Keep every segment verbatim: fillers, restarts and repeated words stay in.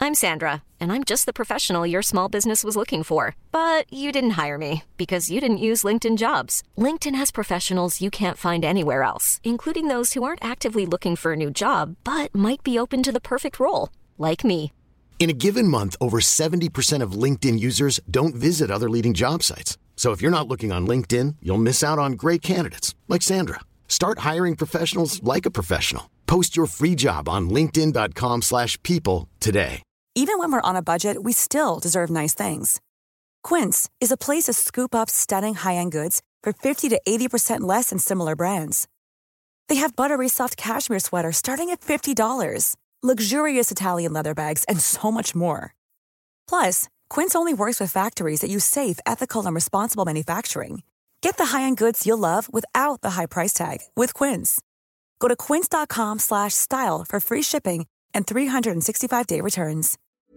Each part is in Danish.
I'm Sandra, and I'm just the professional your small business was looking for. But you didn't hire me because you didn't use LinkedIn Jobs. LinkedIn has professionals you can't find anywhere else, including those who aren't actively looking for a new job, but might be open to the perfect role, like me. In a given month, over seventy percent of LinkedIn users don't visit other leading job sites. So if you're not looking on LinkedIn, you'll miss out on great candidates like Sandra. Start hiring professionals like a professional. Post your free job on linkedin dot com slash people today. Even when we're on a budget, we still deserve nice things. Quince is a place to scoop up stunning high-end goods for fifty to eighty percent less than similar brands. They have buttery soft cashmere sweaters starting at fifty dollars, luxurious Italian leather bags, and so much more. Plus, Quince only works with factories that use safe, ethical, and responsible manufacturing. Get the high-end goods you'll love without the high price tag with Quince. Go to quince dot com slash style for free shipping and three sixty-five day returns.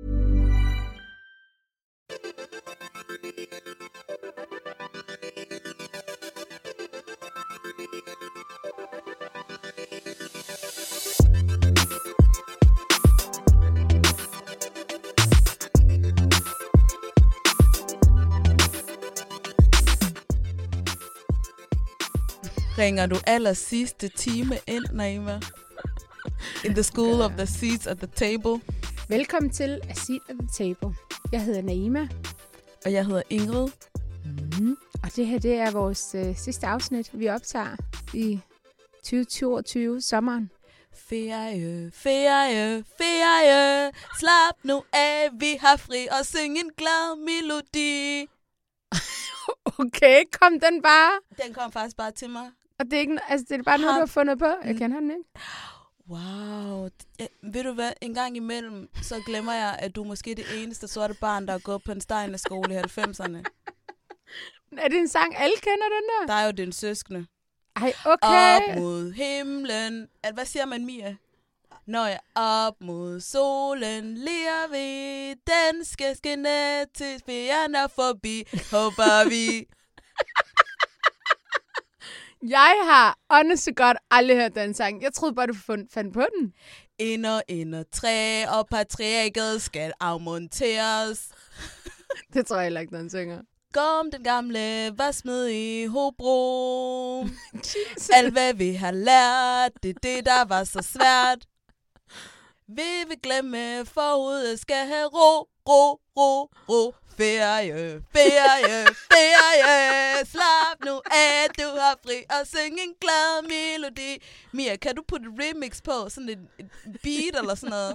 Ringer du aller sidste time ind, Naima? In the school of the seats at the table. Velkommen til A Seat at the Table. Jeg hedder Naima. Og jeg hedder Ingrid. Mm-hmm. Og det her, det er vores øh, sidste afsnit, vi optager i tyve toogtyve, sommeren. Ferie, ferie, ferie. Slap nu af, vi har fri og syng en glad melodi. Okay, kom den bare. Den kom faktisk bare til mig. Og det er, ikke, altså, det er bare noget, du har fundet på. Jeg kender den ikke. Wow. Ja, ved du hvad, en gang imellem, så glemmer jeg, at du er måske det eneste sorte barn, der har gået på en Steiner-skole i halvfemserne. Er det en sang, alle kender den der? Der er jo din søskende. Ej, okay. Op mod himlen. Hvad siger man, Mia? Når jeg op mod solen ler vi, den skal skinne til fjern og forbi, håber vi. Jeg har honest to God aldrig hørt den sang. Jeg troede bare, du fandt på den. Ind og ind og træ, og patriarket skal afmonteres. Det tror jeg heller ikke, den synger. Kom den gamle var smed i Hobro. Alt hvad vi har lært, det er det, der var så svært. Vi vil glemme, forud skal have ro, ro, ro, ro. Ferie, ferie, ferie. Slap nu af, du har fri og syng en glad melodi. Mia, kan du putte et remix på? Sådan et, et beat eller sådan noget?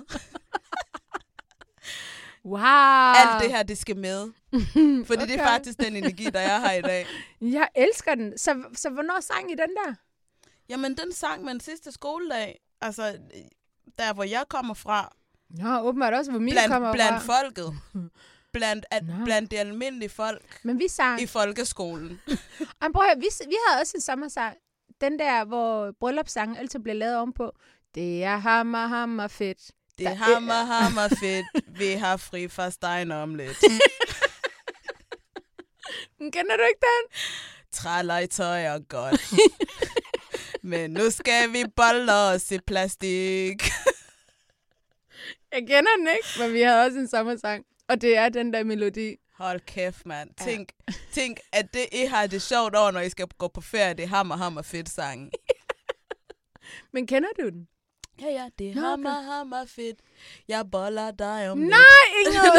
Wow. Alt det her, det skal med. Fordi okay. Det er faktisk den energi, der jeg har i dag. Jeg elsker den. Så, så hvornår sang I den der? Jamen, den sang man sidste skoledag. Altså, der hvor jeg kommer fra. Nå, åbenbart også, hvor min blandt, kommer blandt fra. folket. Blandt, at, blandt de almindelige folk. Men vi sang i folkeskolen. Ej, prøv at høre, vi, vi havde også en sommersang. Den der, hvor bryllupssangen altid bliver lavet ovenpå. Det er hammer, hammer fedt. Det er hammer, hammer fedt. Vi har fri fra Steiner om lidt. Kender du ikke den? Træller i tøj og godt. Men nu skal vi bolle os i plastik. Jeg kender den ikke, men vi havde også en sommersang. Og det er den der melodi. Hold kæft, mand. Ja. Tænk, tænk, at det I har det sjovt over, når I skal gå på ferie. Det er hammer, hammer fedt sangen. Men kender du den? Ja, ja, det er Nå, hammer, okay. hammer fedt. Jeg boller dig om Nej, lidt. Ingrid!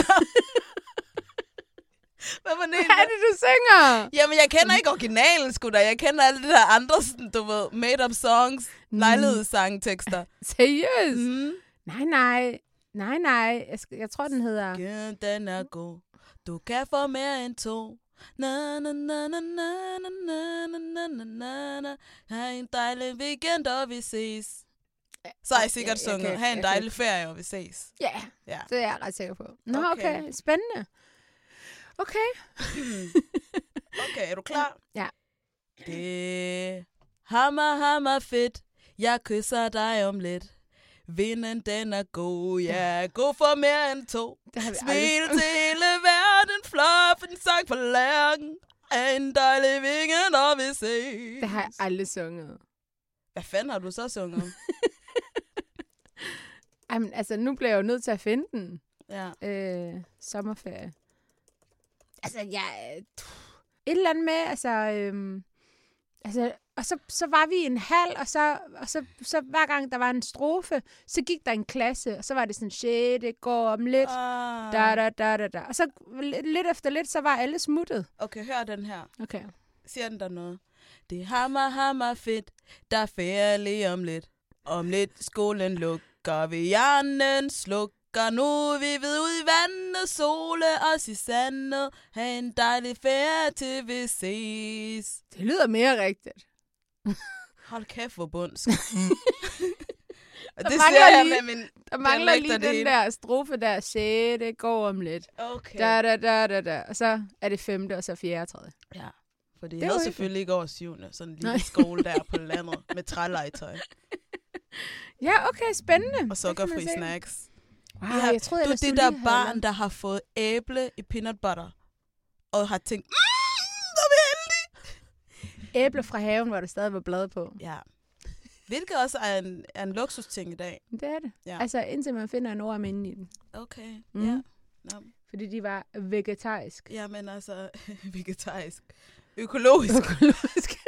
Hvad, var det, Hvad er det, du synger? Jamen, jeg kender ikke originalen, sgu da. Jeg kender alle de der andre, sådan, du ved, made-up songs, mm. lejlighedssangtekster. Seriøst? Mm. Nej, nej. Nej, nej. Jeg, skal, jeg tror, den hedder... Ja, den er god. Du kan få mere end to. Na na na na na na na na na na na. Ha' en dejlig weekend, og vi ses. Så har jeg sikkert ja, sunget. Ha' en dejlig ferie, og vi ses. Ja, ja, det er jeg ret sikker på. Nå, okay. okay. Spændende. Okay. Okay, er du klar? Ja. Det hammer, hammer fedt. Jeg kysser dig om lidt. Vinden, den er god, ja, god for mere end to. Smil til hele verden, flop en sang på lærken. En dejlig weekend, og vi ses. Det har jeg aldrig sunget. Hvad fanden har du så sunget? Jamen, altså, nu bliver jeg jo nødt til at finde den. Ja. Øh, sommerferie. Altså, jeg... Et eller andet med, altså... Øhm, altså og så, så var vi i en hal, og, så, og så, så hver gang der var en strofe, så gik der en klasse, og så var det sådan, shit, det går om lidt. Ah. Da, da, da, da, da. Og så lidt efter lidt, så var alle smuttet. Okay, hør den her. Okay. Siger den der noget? Det er hammer, hammer fedt, der er ferie lige om lidt. Om lidt skolen lukker, vi hjernen slukker. Nu vi ved ud i vandet, sole os i sandet. Ha' en dejlig ferie til vi ses. Det lyder mere rigtigt. Hold kæft, hvor bundsk. Og Der det mangler siger jeg lige- med min Der mangler dialekt lige og det den hele. der strofe der, shit, det går om lidt. Okay. Da, da, da, da, da. Og så er det femte, og så fjerde og tredje. Ja, for det Det er er jo jo ikke- selvfølgelig ikke over syvende. Sådan en lille Nej. skole der på landet med trælegetøj Ja, okay, spændende. og sukkerfri Det kan man se. snacks. Wow, Ja, jeg troede, du er ellers, det lige der havde barn, lavet- der har fået æble i peanut butter, og har tænkt, mm, så er vi heldige. Æble fra haven, hvor der stadig var blade på. Ja. Hvilket også er en, er en luksusting i dag. Det er det. Ja. Altså, indtil man finder en orm inde i den. Okay, Mhm. ja. Nå. Fordi de var vegetarisk. Ja, men altså, vegetarisk. Økologisk. Økologisk.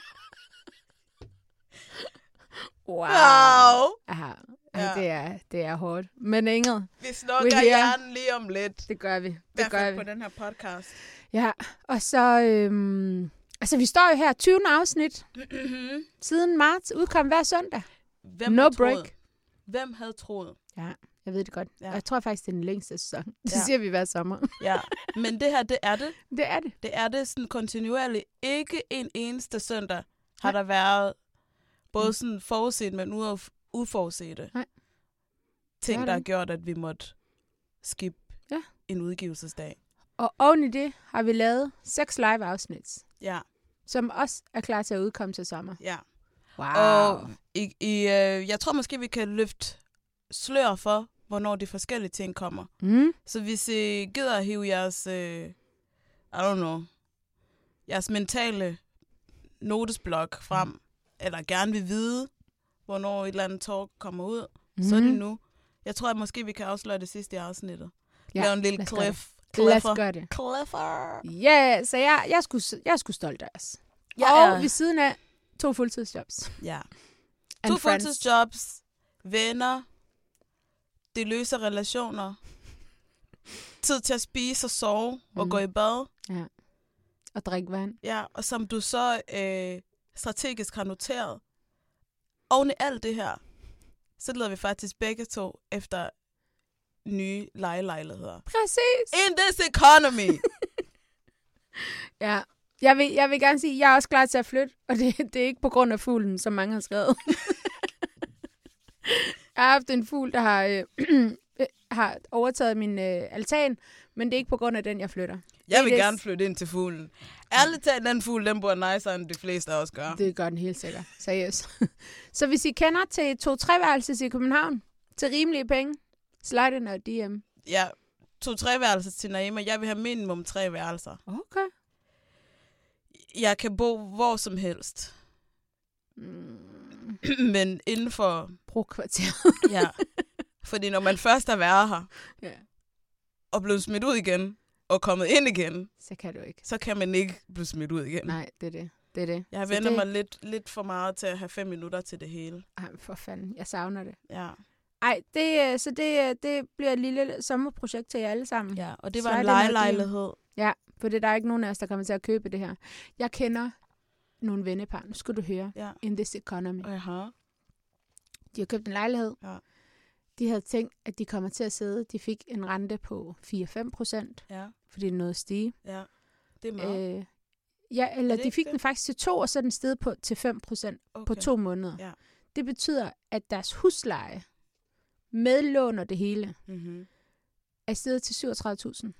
wow. Wow. Aha. Ja. Ja. Det, er, det er hårdt. Men Ingrid, Vi slukker here. hjernen lige om lidt. det gør vi. I Det hvert gør fald vi. på den her podcast. Ja, og så... Øhm, altså, vi står jo her tyvende afsnit. Mhm. Siden marts udkom hver søndag. Hvem No havde troet? break. Hvem havde troet? Ja, jeg ved det godt. Ja. Ja. Og jeg tror faktisk, det er den længste sæson. Det Ja. siger vi hver sommer. Ja, men det her, det er det. Det er det. Det er det sådan kontinuerligt. Ikke en eneste søndag har Nej. der været både Mm. sådan forudset, men uf- uforudsete Nej. ting, Det er der har det. gjort, at vi måtte skip Ja. en udgivelsesdag. Og oven i det har vi lavet seks live-afsnit, Ja, som også er klar til at udkomme til sommer. ja. Wow. Og i, i, øh, jeg tror måske, vi kan løfte slør for, hvornår de forskellige ting kommer. Mm. Så hvis I gider at hive jeres, øh, I don't know, jeres mentale notesblok frem, mm. eller gerne vil vide, hvornår et eller andet talk kommer ud, mm. så er det nu. Jeg tror, at måske vi kan afsløre det sidste i afsnittet. Ja, Lave en lille lad os gøre cliff. Lad Cliffer. os gøre det. Cliffer. Ja, yeah, så jeg, jeg, er sgu, jeg er sgu stolt af os. Jeg og er- ved siden af to fuldtidsjobs. Ja. And To friends. fuldtidsjobs, venner, det løser relationer, tid til at spise og sove og Mm. gå i bad. Ja. Og drikke vand. Ja, og som du så øh, strategisk har noteret. Oven i alt det her, så leder vi faktisk begge to efter nye lejelejligheder. Præcis. In this economy! Ja. Jeg vil, jeg vil gerne sige, at jeg er også klar til at flytte, og det, det er ikke på grund af fuglen, som mange har skrevet. Jeg har haft en fugl, der har, øh, har overtaget min øh, altan, men det er ikke på grund af den, jeg flytter. Jeg vil Det er- gerne flytte ind til fuglen. Ærligt talt, den fugl, den bor nicer, end de fleste også gør. Det gør den helt sikkert. Seriøst. Så hvis I kender til to-tre-værelses i København, til rimelige penge, slide ind og D M. Ja, to-tre værelser til Naima. Jeg vil have minimum tre værelser. Okay. Jeg kan bo hvor som helst. Mm, Men inden for... brokvarter. Ja. Fordi når man først er været her, Ja. og blevet smidt ud igen, og kommet ind igen, Så kan du ikke. så kan man ikke blive smidt ud igen. Nej, det er det. Det er det. Jeg Så vender det... mig lidt, lidt for meget til at have fem minutter til det hele. Ej, for fanden. Jeg savner det. Ja, Ej, det, øh, så det, øh, det bliver et lille sommerprojekt til jer alle sammen. ja. Og det Så var er en det noget lejelejlighed. Ja, for det der er ikke nogen af os, der kommer til at købe det her. Jeg kender nogle vennepar. Nu skal du høre. Ja. In this economy. Aha. De har købt en lejlighed. Ja. De havde tænkt, at de kommer til at sidde. De fik en rente på fire til fem procent, Ja, fordi det er noget at stige. ja. Det er meget. Øh, ja, eller det de ikke fik det? den faktisk til to, og så er den steget på, til fem procent Okay. på to måneder. Ja. Det betyder, at deres husleje med lån og det hele Mm-hmm. er steget til syvogtredive tusind.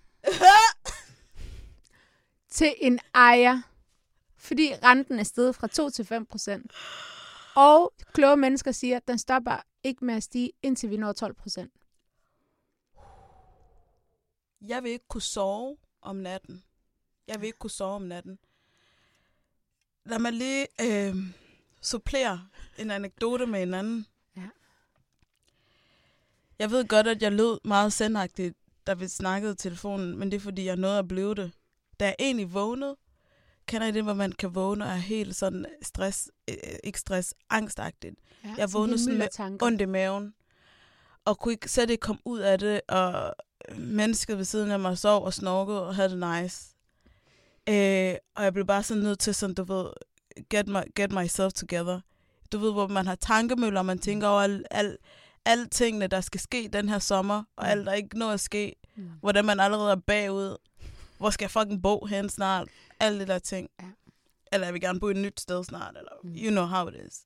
Til en ejer, fordi renten er steget fra to til fem procent. Og kloge mennesker siger, at den stopper ikke med at stige, indtil vi når tolv procent. Jeg vil ikke kunne sove om natten. Jeg vil ikke kunne sove om natten. Lad mig lige øh, supplere en anekdote med en anden. Ja. Jeg ved godt, at jeg lød meget sendagtigt, da vi snakkede i telefonen, men det er, fordi jeg nåede at blive det. Da jeg egentlig vågnede, kender I det, hvor man kan vågne og er helt sådan stress, øh, ikke stress, angstagtigt. Ja, jeg vågnede sådan med ondt i maven, og kunne ikke slet ikke komme ud af det, og mennesket ved siden af mig sov og snorkede og havde det nice. Øh, og jeg blev bare sådan nødt til sådan, du ved, get, my, get myself together. Du ved, hvor man har tankemøller, og man tænker over alle al, al tingene, der skal ske den her sommer, og alt, der ikke noget at ske. Mm. Hvordan man allerede er bagud. Hvor skal jeg fucking bo hen snart? Alle de der ting. Ja. Eller jeg vil gerne bo i et nyt sted snart. Eller mm. you know how it is.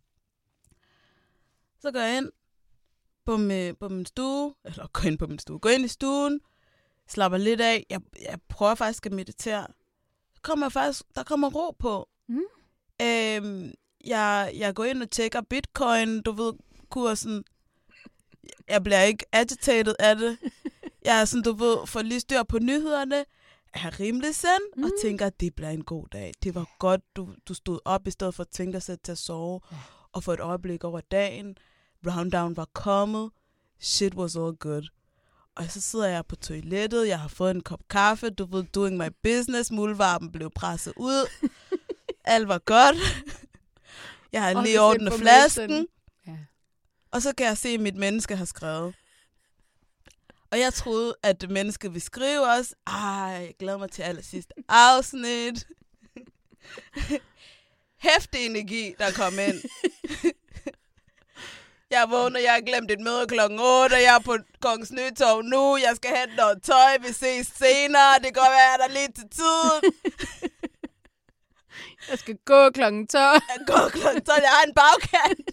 Så går jeg ind på, med, på min stue. Eller går ind på min stue. Går ind i stuen. Slapper lidt af. Jeg, jeg prøver faktisk at meditere. Der kommer faktisk, der kommer ro på. Mm. Øhm, jeg, jeg går ind og tjekker bitcoin. Du ved, kursen. Jeg bliver ikke agitated af det. Jeg er sådan, du ved, får lige styr på nyhederne. Er rimelig send, mm. og tænker, at det bliver en god dag. Det var godt, du, du stod op, i stedet for at tænke dig selv til at sove, ja. Og få et øjeblik over dagen. Rounddown var kommet. Shit was all good. Og så sidder jeg på toilettet, jeg har fået en kop kaffe, du ved, doing my business, muldvarpen blev presset ud. Alt var godt. Jeg har lige ordnet flasken. Ja. Og så kan jeg se, at mit menneske har skrevet. Og jeg troede, at mennesket ville skrive os. Ej, jeg glæder mig til allersidste afsnit. Hæftig energi, der kom ind. Jeg vågner, jeg har glemt et møde klokken otte, og jeg er på Kongens Nytorv nu. Jeg skal hente noget tøj, vi ses senere. Det kan være, at der er lidt til tiden. Jeg skal gå klokken tolv. Jeg går klokken tolv, jeg har en bagkant.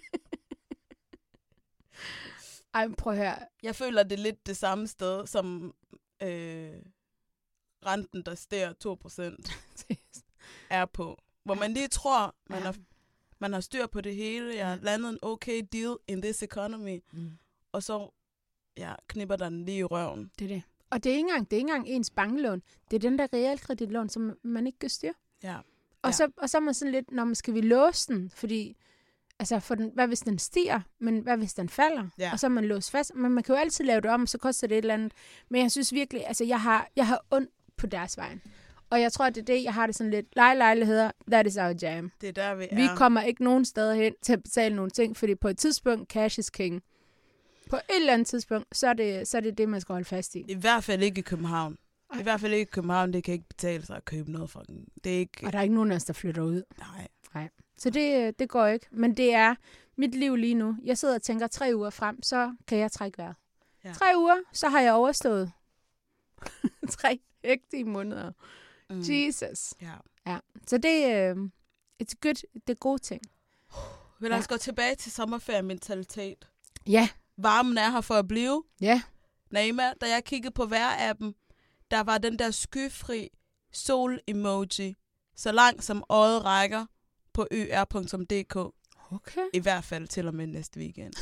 Ej, prøv her. Jeg føler, det er lidt det samme sted, som øh, renten, der stiger to procent, er på. Hvor man lige tror, man har, man har styr på det hele. Jeg har landet en okay deal in this economy. Mm. Og så ja, knipper den lige i røven. Det er det. Og det er ikke engang, det er ikke engang ens banklån. Det er den der realkreditlån, som man ikke kan styre. Ja. Og, ja. Så, og så er man sådan lidt, når man skal vi låse den, fordi altså, for den, hvad hvis den stiger, men hvad hvis den falder? Ja. Og så er man låst fast. Men man kan jo altid lave det om, og så koster det et eller andet. Men jeg synes virkelig, altså jeg har, jeg har ondt på deres vejen. Og jeg tror, det er det, jeg har det sådan lidt, lejelejligheder, that is our jam. Det er der, vi er. Vi kommer ikke nogen steder hen til at betale nogle ting, fordi på et tidspunkt, cash is king. På et eller andet tidspunkt, så er det så er det, det, man skal holde fast i. I hvert fald ikke i København. Ej. I hvert fald ikke i København, det kan ikke betale sig at købe noget fra den. Det er ikke... Og der er ikke nogen af os, der flytter ud. Nej. Nej. Så det, det går ikke. Men det er mit liv lige nu. Jeg sidder og tænker tre uger frem, så kan jeg trække vejret. Ja. Tre uger, så har jeg overstået. Tre ægte måneder. Mm. Jesus. Ja. Ja. Så det er uh, it's good. Det er gode ting. Men lad os ja. gå tilbage til sommerferiementalitet. Ja. Varmen er her for at blive. Ja. Naima, da jeg kiggede på vejr-appen, der var den der skyfri sol-emoji, så langt som øjet rækker på ø r punktum d k. Okay. I hvert fald til og med næste weekend.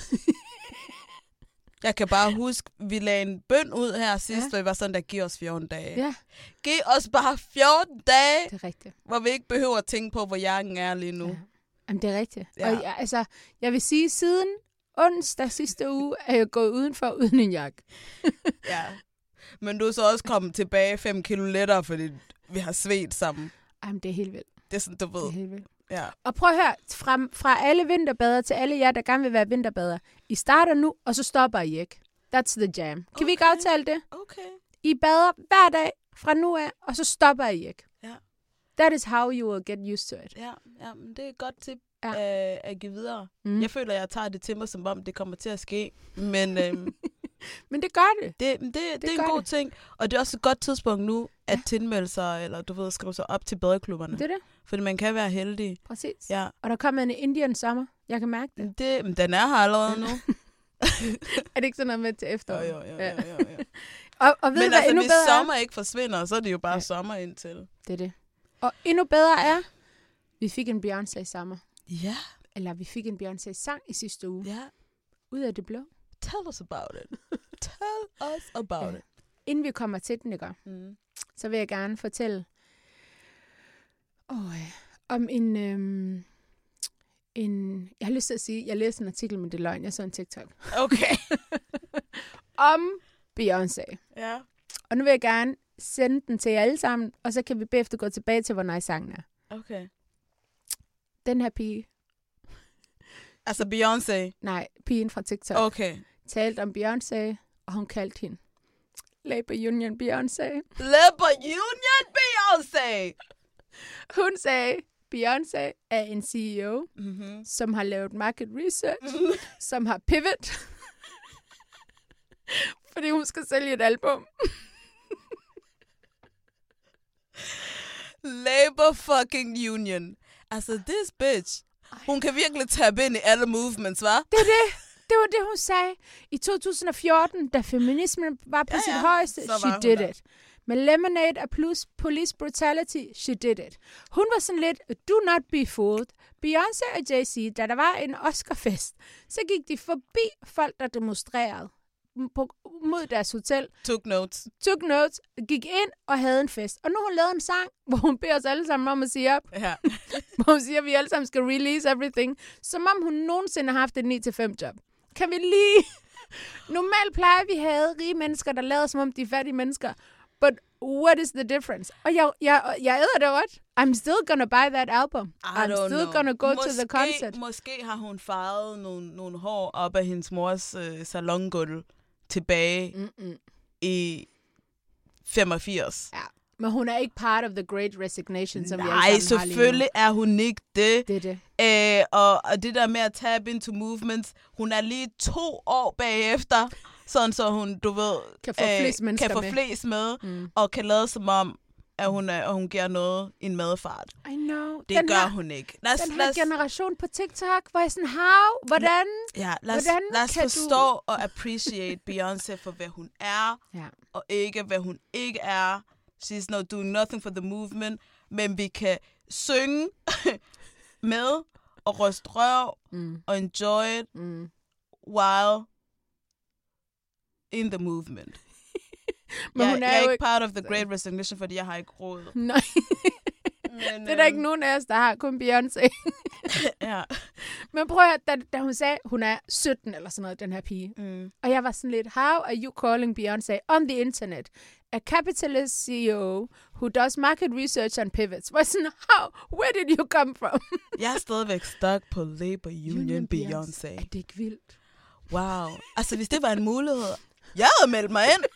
Jeg kan bare huske, vi lagde en bøn ud her sidst, ja. hvor vi var sådan, der giver os fjorten dage. Ja. Giv os bare fjorten dage, det er rigtigt. Hvor vi ikke behøver at tænke på, hvor jakken er lige nu. Ja. Jamen, det er rigtigt. Ja. Og jeg, altså, jeg vil sige, siden onsdag sidste uge, er jeg gået udenfor uden en jakke. Ja. Men du er så også kommet tilbage fem kilo lettere, fordi vi har svedt sammen. Jamen, det er helt vildt. Det er sådan, du ved. Det er helt vildt. Ja. Og prøv at høre, fra, fra alle vinterbader til alle jer, der gerne vil være vinterbader. I starter nu, og så stopper I ikke. That's the jam. Kan okay. vi ikke aftale det? Okay. I bader hver dag fra nu af, og så stopper I ikke. Ja. That is how you will get used to it. Ja, ja, men det er et godt tip ja. øh, at give videre. Mm. Jeg føler, jeg tager det til mig, som om det kommer til at ske. Men, øhm, men det gør det. Det, det, det, det er en god det. ting. Og det er også et godt tidspunkt nu, at ja. tilmelde sig, eller du ved, skrive sig op til badeklubberne. Det er det. Fordi man kan være heldig. Præcis. Ja. Og der kommer en Indian sommer. Jeg kan mærke det. det men den er her allerede nu. Er det ikke sådan noget med til efteråret? Jo, jo, jo. jo, jo, jo. og, og ved men hvad altså, endnu hvis bedre sommer ikke forsvinder, så er det jo bare ja. sommer indtil. Det er det. Og endnu bedre er, vi fik en Beyoncé sommer. Ja. Eller vi fik en Beyoncé sang i sidste uge. Ja. Ud af det blå. Tell us about it. Tell us about ja. it. Inden vi kommer til den, ikke? Mm. Så vil jeg gerne fortælle oh, om en, øhm, en... Jeg har lyst til at sige, jeg læste en artikel, men det er løgn. Jeg så en TikTok. Okay. om Beyoncé. Ja. Og nu vil jeg gerne sende den til jer alle sammen, og så kan vi bagefter gå tilbage til, hvor nice sangen er. Okay. Den her pige, Altså Beyoncé? nej, pigen fra TikTok, Okay. talte om Beyoncé, og hun kaldte hende Labor Union Beyoncé. Labor Union Beyoncé! Hun sagde, Beyoncé er en C E O, Mm-hmm. som har lavet market research, som har pivot, fordi hun skal sælge et album. Labor fucking Union. Altså, this bitch. Hun kan virkelig tabe ind i alle movements, hva'? Det er det. Det var det, hun sagde. I to tusind og fjorten, da feminismen var på Ja, sit ja. højeste, Så var she hun did der. it. Med Lemonade og plus police brutality, she did it. Hun var sådan lidt, do not be fooled. Beyoncé og Jay-Z, da der var en Oscarfest, så gik de forbi folk, der demonstrerede på, mod deres hotel, Took notes. took notes, gik ind og havde en fest. Og nu har hun lavet en sang, hvor hun beder os alle sammen om at sige op. Ja. Hvor hun siger, at vi alle sammen skal release everything. Som om hun nogensinde har haft et ni til fem job. Kan vi lige... Normalt plejer vi at have rige mennesker, der lader som om de er fattige mennesker. But what is the difference? Og jeg, jeg, jeg æder det godt. I'm still gonna buy that album. I I'm don't still know. gonna go måske, to the concert. Måske har hun farvet nogle, nogle hår op af hendes mors øh, salongulv tilbage Mm-mm. i femogfirs. Ja. Men hun er ikke part of the great resignation, som vi Nej, alle sammen har lige nu. selvfølgelig er hun ikke det. Det er det. Æ, og, og det der med at tab into movements, hun er lige to år bagefter, sådan så hun, du ved, Kan få flest mennesker kan få med. flest med, Mm. og kan lade som om, at hun, er, at hun giver noget i en medfart. I know. Det den gør her, hun ikke. Lad os, Den lad her os, generation på TikTok, hvor jeg sådan, how? Hvordan? ja, lad os, hvordan lad os kan forstå du- og appreciate Beyoncé for, hvad hun er, Ja. og ikke, hvad hun ikke er. She's not doing nothing for the movement, men vi kan synge med og ryste røv Mm. og enjoy it Mm. while in the movement. Men jeg, hun er jeg er jo ikke ikke... part of the great resignation, fordi jeg har ikke råd. Nej, Men, det er der ikke nogen af os, der har, kun Beyoncé. Ja. Men prøv at høre, da, da hun sagde, hun er sytten eller sådan noget, den her pige. Mm. Og jeg var sådan lidt, how are you calling Beyoncé on the internet? A capitalist C E O who does market research and pivots. Hvor sådan, how? Where did you come from? Jeg er stadigvæk stuck på Labor Union, Union Beyoncé. Er det ikke vildt? Wow. Altså, hvis det var en mulighed, jeg havde meldt mig ind.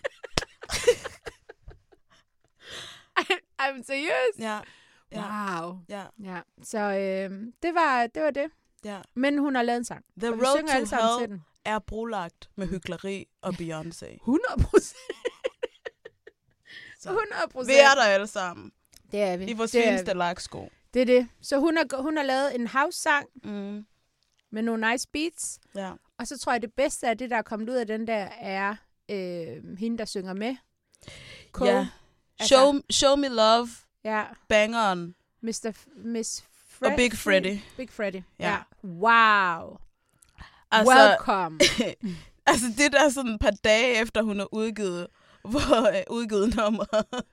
I'm serious? Ja. Ja. Wow. Ja. Ja, så øh, det, var, det var det. Ja. Men hun har lavet en sang. The og vi road synger alle to sammen til hell den. er brolagt med hykleri og Beyoncé. hundrede procent. hundrede procent. Vi er der alle sammen. Det er vi. I vores det er fineste vi. laksko. Det er det. Så hun har, hun har lavet en house-sang Mm. med nogle nice beats. Ja. Og så tror jeg, det bedste af det, der er kommet ud af den der, er øh, hende, der synger med. Cole. Ja. Altså- Show, show me love. Ja. Bangeren. mister F- Miss Fred- Og Big Freddy. Big Freddy. Ja. Ja. Wow. Altså, Welcome. altså, det der sådan et par dage efter, hun har udgivet, hvor, øh, udgivet nummer,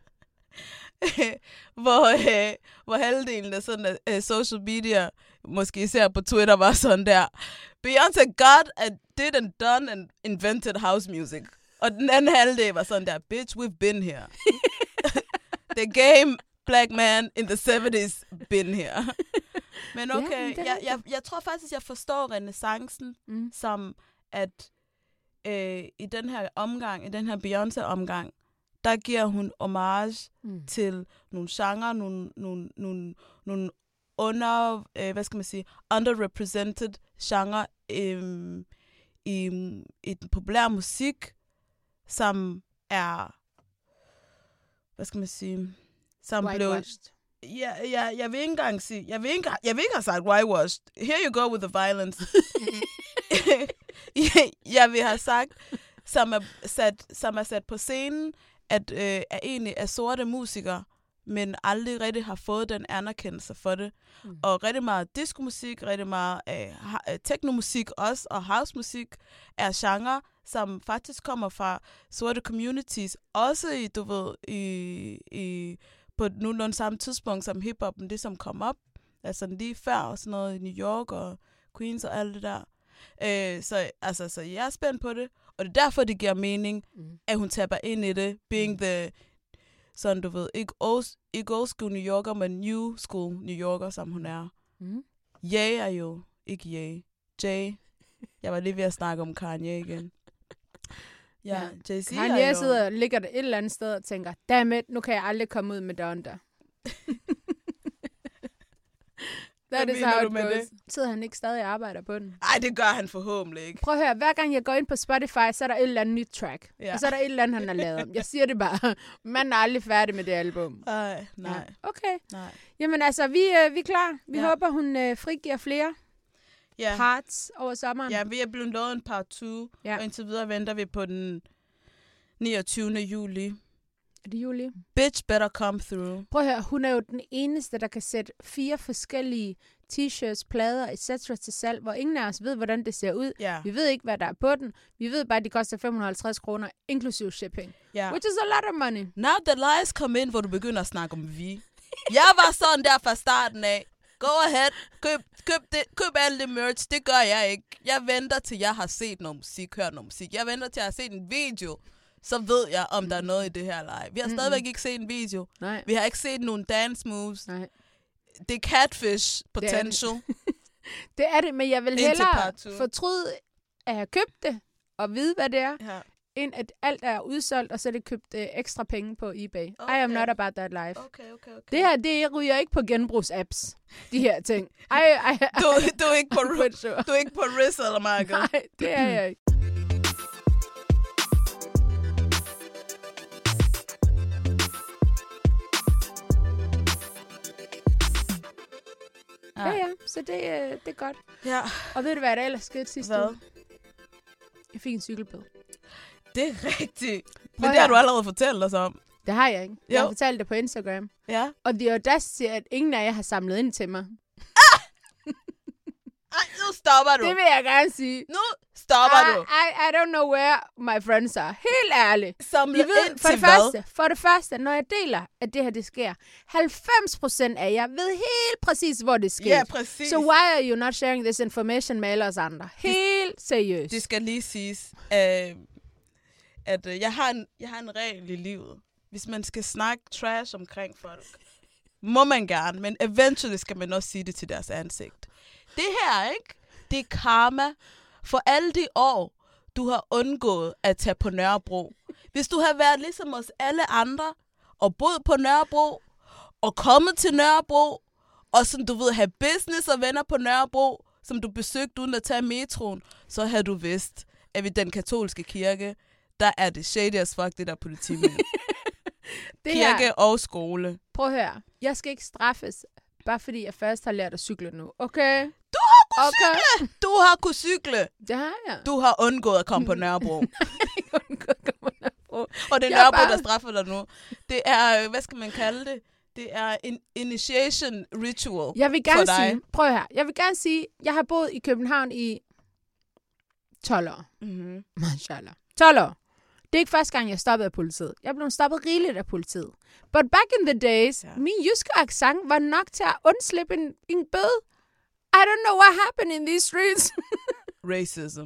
hvor, øh, hvor halvdelen af sådan øh, social media, måske især på Twitter, var sådan der, Beyoncé got a, did and done and invented house music. Og den anden halvdel var sådan der, bitch, we've been here. The game black man in the seventies been here. Men Ja, okay, men det er jeg, jeg, jeg tror faktisk, jeg forstår renaissancen Mm. som, at øh, i den her omgang, i den her Beyoncé-omgang, der giver hun homage Mm. til nogle genrer, nogle, nogle, nogle, nogle under, øh, hvad skal man sige, underrepresented genre øh, i, i den populære musik, som er, hvad skal man sige, som blev... Whitewashed. Ja, ja, jeg vil ikke engang sige, jeg vil ikke, jeg vil ikke have sagt whitewashed. Here you go with the violence. Jeg vil have sagt, som er sat, som er sat på scenen, at øh, er egentlig er sorte musikere, men aldrig rigtig har fået den anerkendelse for det. Mm. Og rigtig meget diskomusik, rigtig meget øh, teknomusik også, og housemusik er genre, som faktisk kommer fra sorte communities, også i, du ved, i, i på nogenlunde samme tidspunkt som hiphoppen, det som kom op, altså lige før og sådan noget i New York og Queens og alt det der. Øh, så, altså, så jeg er spændt på det. Og det er derfor, det giver mening, Mm. at hun tapper ind i det. Being the, sådan du ved, ikke old, ikke old school New Yorker, men new school New Yorker, som hun er. Mm. Ye er jo ikke Ye. Jay. Jeg var lige ved at snakke om Kanye igen. Ja, Ja. Jay-Z Kanye er jo... sidder og ligger der et eller andet sted og tænker, dammit, nu kan jeg aldrig komme ud med Donda. That Hvad is mener how du it med goes. det? Sidder han ikke stadig og arbejder på den? Ej, det gør han forhåbentlig ikke. Prøv at høre, hver gang jeg går ind på Spotify, så er der et eller andet nyt track. Ja. Og så er der et eller andet, han har lavet. Jeg siger det bare. Man er aldrig færdig med det album. Ej, nej, Ja. Okay. nej. Jamen altså, vi, øh, vi er klar. Vi Ja. håber, hun øh, frigiver flere Ja. parts over sommeren. Ja, vi er blevet lovet en part to, Ja. og indtil videre venter vi på den niogtyvende juli. Er det Julie? Bitch better come through. Prøv at høre, hun er jo den eneste, der kan sætte fire forskellige t-shirts, plader, et cetera til salg, hvor ingen af os ved, hvordan det ser ud. Ja, Vi ved ikke, hvad der er på den. Vi ved bare, at de koster fem hundrede og halvtreds kroner, inklusive shipping. ja. Which is a lot of money. Now the lies come in, hvor du begynder at snakke om vi. Jeg var sådan der fra starten af. Go ahead, køb, køb, det, køb alt det merch. Det gør jeg ikke. Jeg venter til jeg har set noget musik, hørt noget musik. Jeg venter til jeg har set en video. Så ved jeg, om der er noget i det her live. Vi har Mm-mm. stadigvæk ikke set en video. Nej, Vi har ikke set nogen dance moves. nej. Det er catfish potential. Det er det, men jeg vil Indtil hellere part two. fortryde, at have købt det, og vide, hvad det er, Ja. end at alt er udsolgt, og så er det købt øh, ekstra penge på eBay. Okay. I am not about that life. Okay, okay, okay. Det her, det ryger ikke på genbrugsapps, de her ting. I, I, Du, du, er ikke på, I'm quite sure. du er ikke på reseller-markedet. Nej, det er jeg ikke. Ja, ja, så det, øh, det er godt. Ja, Og ved du, hvad der ellers skete sidste hvad? uge? Jeg fik en cykelbøde. Det er rigtigt. Prøv Men det har her. du allerede fortalt os om. Det har jeg ikke. Jeg har Jo. fortalt det på Instagram. Ja. Og the audacity, at ingen af jer har samlet ind til mig. Ej, nu stopper du. Det vil jeg gerne sige. Nu stopper I, du. I, I don't know where my friends are. Helt ærligt. Samle I ved, ind for til det, hvad? første, for det første, når jeg deler, at det her det sker, halvfems procent af jer ved helt præcis, hvor det sker. Ja, præcis. So why are you not sharing this information med alle os andre? Helt seriøst. Det skal lige siges, øh, at øh, jeg, har en, jeg har en regel i livet. Hvis man skal snakke trash omkring folk, må man gerne, men eventually skal man også sige det til deres ansigt. Det her, ikke? Det er karma for alle de år, du har undgået at tage på Nørrebro. Hvis du har været ligesom os alle andre, og boet på Nørrebro, og kommet til Nørrebro, og som du ved, have business og venner på Nørrebro, som du besøgte uden at tage metroen, så havde du vidst, at ved den katolske kirke, der er det shady as fuck, det der politimænd. det Kirke her, og skole. prøv at høre. Jeg skal ikke straffes, bare fordi jeg først har lært at cykle nu. Okay? Du har kunnet Okay. cykle! Du har kunnet cykle! Det har jeg. Du har undgået at komme på Nørrebro. Og det er Jeg er Nørrebro, bare- der straffer dig nu. Det er, hvad skal man kalde det? Det er en initiation ritual Jeg vil for gerne dig. sige, prøv her. Jeg vil gerne sige, jeg har boet i København i tolv år. Mm-hmm. Mashallah. tolv år. Det er ikke første gang, jeg stoppede af politiet. Jeg blev stoppet rigeligt af politiet. But back in the days, Ja. ja. min jyske accent var nok til at undslippe en, en bøde. I don't know what happened in these streets. Racism.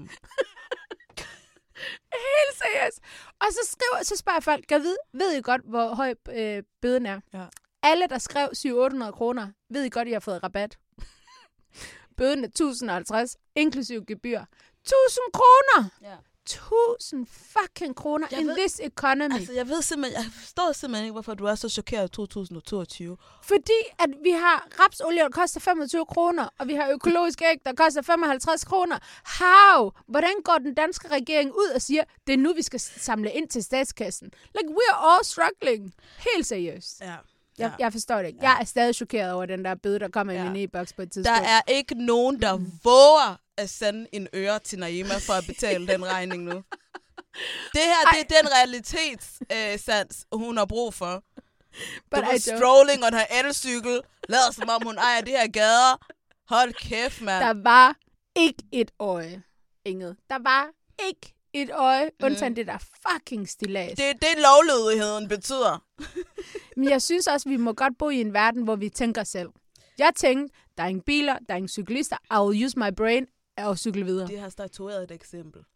Helt seriøst. Og så skriver, så spørger folk, kan vide, ved I godt, hvor høj øh, bøden er? Ja. Alle, der skrev syv hundrede otte hundrede kroner, ved I godt, I har fået rabat. Bøden er tusind og halvtreds, inklusiv gebyr. tusind kroner! Ja. tusind fucking kroner Jeg in ved- this economy. Altså, jeg ved simpelthen, jeg forstår simpelthen ikke, hvorfor du er så chokeret i to tusind toogtyve. Fordi at vi har rapsolie, der koster femogtyve kroner, og vi har økologisk æg, der koster femoghalvtreds kroner. How? Hvordan går den danske regering ud og siger, det er nu, vi skal samle ind til statskassen? Like, we are all struggling. Helt seriøst. Ja. Jeg, jeg forstår det ikke. Jeg er stadig chokeret over den der bøde, der kommer Ja. i min e-boks på et Der tidspunkt. er ikke nogen, der våger at sende en øre til Naima for at betale den regning nu. Det her, det er den realitetssans, øh, hun har brug for. Du But var I don't. strolling on her elcykel, lader som om hun ejer det her gader. Hold kæft, mand. Der var ikke et øje, Inget. Der var ikke et øje, Mm. undtagen det der fucking stillads. Det er det, lovlydigheden betyder. Men jeg synes også, vi må godt bo i en verden, hvor vi tænker selv. Jeg tænkte, der er ingen biler, der er ingen cyklister. I will use my brain og cykle videre. De har statueret et eksempel.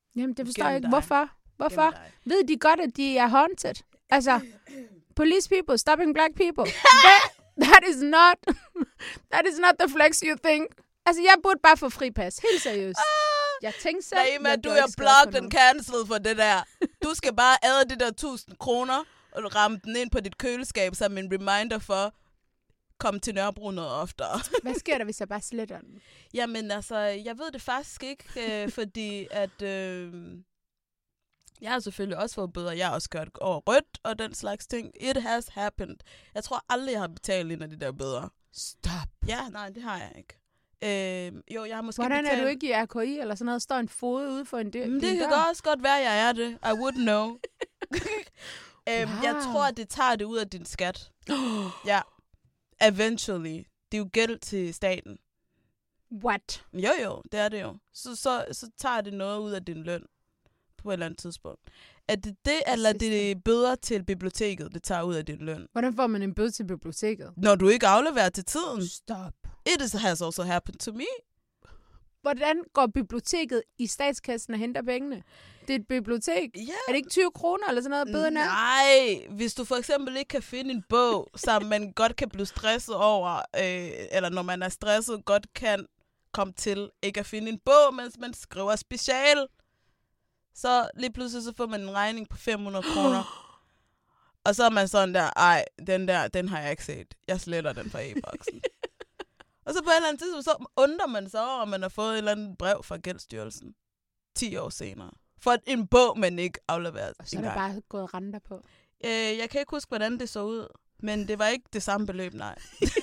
Jamen, det forstår jeg Gennem ikke. dig. Hvorfor? Hvorfor? Gennem dig. Ved de godt, at de er haunted? Altså, police people stopping black people. that, that is not that is not the flex you think. Altså, jeg burde bare få fri pas. Helt seriøst. Jeg tænkte selv, Nej, men jeg du gjorde er ikke skade på blocked and nogen. cancelled for det der. Du skal bare æde det der tusind kroner, og ramme den ind på dit køleskab som en reminder for, kom til Nørrebro noget oftere. Hvad sker der, hvis jeg bare sletter den? Jamen altså, jeg ved det faktisk ikke, øh, fordi at øh, jeg har selvfølgelig også fået bøder. Jeg har også kørt over rødt og den slags ting. It has happened. Jeg tror aldrig, jeg har betalt en af de der bøder. Stop. Ja, nej, det har jeg ikke. Øh, jo, jeg har måske Hvordan betalt... er du ikke i R K I eller sådan noget? Står en fod ude for en dør? Men det kan godt også godt være, jeg er det. I wouldn't know. øhm, Wow. Jeg tror, at det tager det ud af din skat. Ja. Eventually. Det er jo gæld til staten. What? Jo, jo, det er det jo. Så, så, så tager det noget ud af din løn på et eller andet tidspunkt. Er det det, eller det er bøder til biblioteket, det tager ud af din løn? Hvordan får man en bøde til biblioteket? Når du ikke afleverer til tiden. Stop. It is, has also happened to me. Hvordan går biblioteket i statskassen og henter pengene? Det er et bibliotek. Ja. Er det ikke tyve kroner eller sådan noget, bøden er? Nej, hvis du for eksempel ikke kan finde en bog, som man godt kan blive stresset over, øh, eller når man er stresset, godt kan komme til ikke at finde en bog, mens man skriver special, så lige pludselig så får man en regning på fem hundrede kroner. Og så er man sådan der, ej, den der, den har jeg ikke set. Jeg sletter den fra e-boksen. Og så på et eller andet tidspunkt, så undrer man sig over, om man har fået et eller andet brev fra Gældsstyrelsen. ti år senere. For en bog, man ikke afleverer. Og så er der bare gået renter på. Øh, jeg kan ikke huske, hvordan det så ud. Men det var ikke det samme beløb, nej.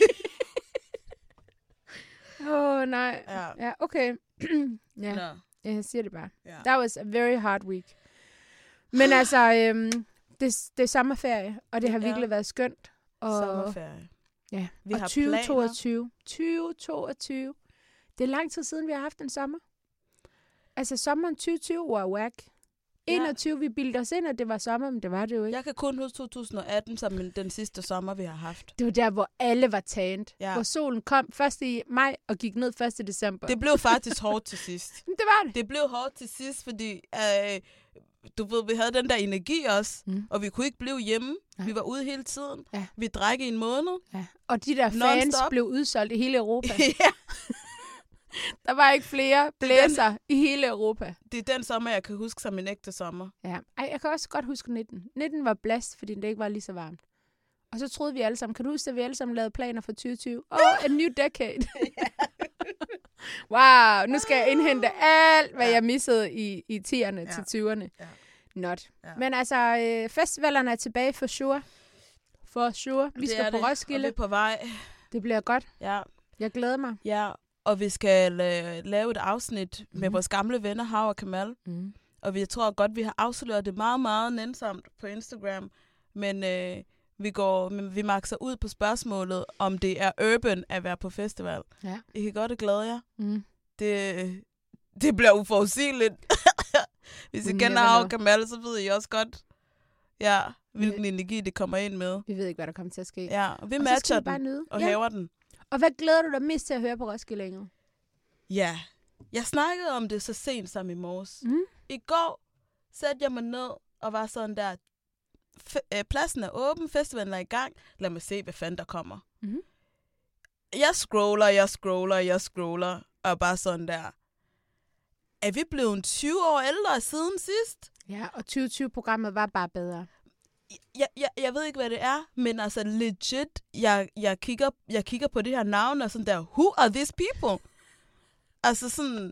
Åh, oh, nej. Ja. Ja, okay. ja, Nå. jeg siger det bare. Ja. That was a very hard week. Men altså, øhm, det, det er sommerferie, og det har Ja. virkelig været skønt. Og, Sommerferie. ja. Vi og har tyve toogtyve. tyve toogtyve. Det er lang tid siden, vi har haft en sommer. Altså, sommeren tyve tyve var whack. Ja. enogtyve, vi bildte os ind, at det var sommer, men det var det jo ikke. Jeg kan kun huske to tusind atten som den sidste sommer, vi har haft. Det var der, hvor alle var taget. Ja. Hvor solen kom første i maj og gik ned første december. Det blev faktisk hårdt til sidst. det var det. Det blev hårdt til sidst, fordi øh, du ved, vi havde den der energi også, Mm. og vi kunne ikke blive hjemme. Nej. Vi var ude hele tiden. Ja. Vi drak i en måned. Ja. Og de der fans Non-stop. blev udsolgt i hele Europa. Ja. Der var ikke flere blæser i hele Europa. Det er den sommer, jeg kan huske som en ægte sommer. Ja. Ej, jeg kan også godt huske nitten. nitten var blæst, fordi det ikke var lige så varmt. Og så troede vi alle sammen, kan du huske, at vi alle sammen lavede planer for tyve tyve? Oh, a new decade. Wow, nu skal jeg indhente alt, hvad Ja. jeg missede i, i tierne Ja. til tyverne. Ja. Not. Ja. Men altså, øh, festivalerne er tilbage for sure. For sure. Vi Det skal er på det, og Roskilde. vi er på vej. Det bliver godt. Ja. Jeg glæder mig. Ja, og vi skal uh, lave et afsnit mm. med Mhm. vores gamle venner, Hav og Kamal. Mm. Og vi tror godt, vi har afsløret det meget, meget nænsomt på Instagram. Men uh, vi går, men vi makser ud på spørgsmålet, om det er urban at være på festival. Ja. I kan godt glæde jer. Mm. Det, det bliver uforudsigeligt. Hvis I You kender never Hav know. og Kamal, så ved I også godt, ja, hvilken energi det kommer ind med. Vi ved ikke, hvad der kommer til at ske. Ja, og vi og så matcher skal vi bare den nyde. og Ja. hæver den. Og hvad glæder du dig mest til at høre på Roskilde, Ingrid? Ja, jeg snakkede om det så sent som i morges. Mm. I går satte jeg mig ned og var sådan der, f- øh, pladsen er åben, festivalen er i gang, lad mig se, hvad fanden der kommer. Mhm. Jeg scroller, jeg scroller, jeg scroller, og bare sådan der, er vi blevet tyve år ældre siden sidst? Ja, og tyve tyve-programmet var bare bedre. Jeg, jeg, jeg ved ikke, hvad det er, men altså legit, jeg, jeg, kigger, jeg kigger på det her navn og sådan der, who are these people? Altså sådan,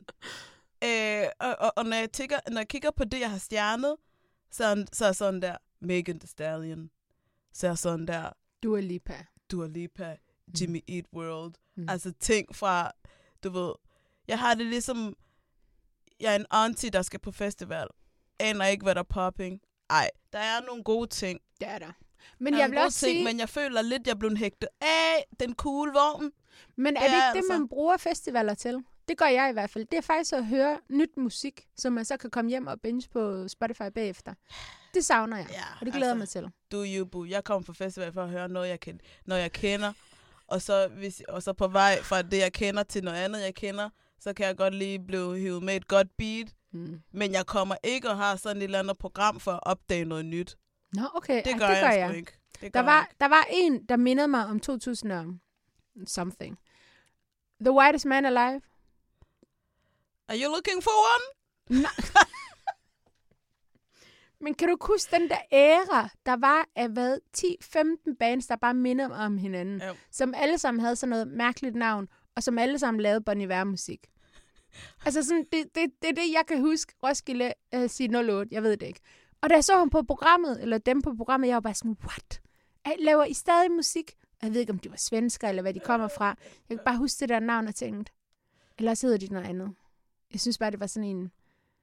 øh, og, og, og når, jeg tigger, når jeg kigger på det, jeg har stjernet, så, så er sådan der, Megan Thee Stallion, så er sådan der, Dua Lipa. Dua Lipa, Jimmy Eat World, Mm. mm. altså ting fra, du ved, jeg har det ligesom, jeg er en auntie, der skal på festival, aner ikke, hvad der er popping. Ej, der er nogle gode ting. Det er der. Men Der er jeg nogle vil gode også ting, sige, men jeg føler lidt, jeg er blevet hægtet af den cool vogn. men er det det er ikke det, altså- man bruger festivaler til? Det gør jeg i hvert fald. Det er faktisk at høre nyt musik, som man så kan komme hjem og binge på Spotify bagefter. Det savner jeg, Ja, og det glæder jeg altså, mig til. Du you boo. Jeg kommer på festival for at høre noget, jeg, kan, noget, jeg kender. Og så, hvis, og så på vej fra det, jeg kender, til noget andet, jeg kender, så kan jeg godt lige blive hivet med et godt beat. Mm. Men jeg kommer ikke at have sådan et eller andet program for at opdage noget nyt. Nå, okay. Det Ej, gør, det gør jeg, jeg. sgu ikke. Det Der gør var, jeg ikke. der var en, der mindede mig om to tusind og something. The Whitest Man Alive. Are you looking for one? Nej. Men kan du huske den der æra, der var af hvad, ti femten bands, der bare minder om hinanden, Jo. som alle sammen havde sådan noget mærkeligt navn, og som alle sammen lavede Bon Iver-musik. Altså sådan, det, det, det er det, jeg kan huske Roskilde uh, sige nul otte, jeg ved det ikke. Og da jeg så ham på programmet, eller dem på programmet, jeg var bare sådan, what? Ej, laver I stadig musik? Jeg ved ikke, om de var svensker, eller hvad de kommer fra. Jeg kan bare huske det der navn og tænkte, ellers hedder de noget andet. Jeg synes bare, det var sådan en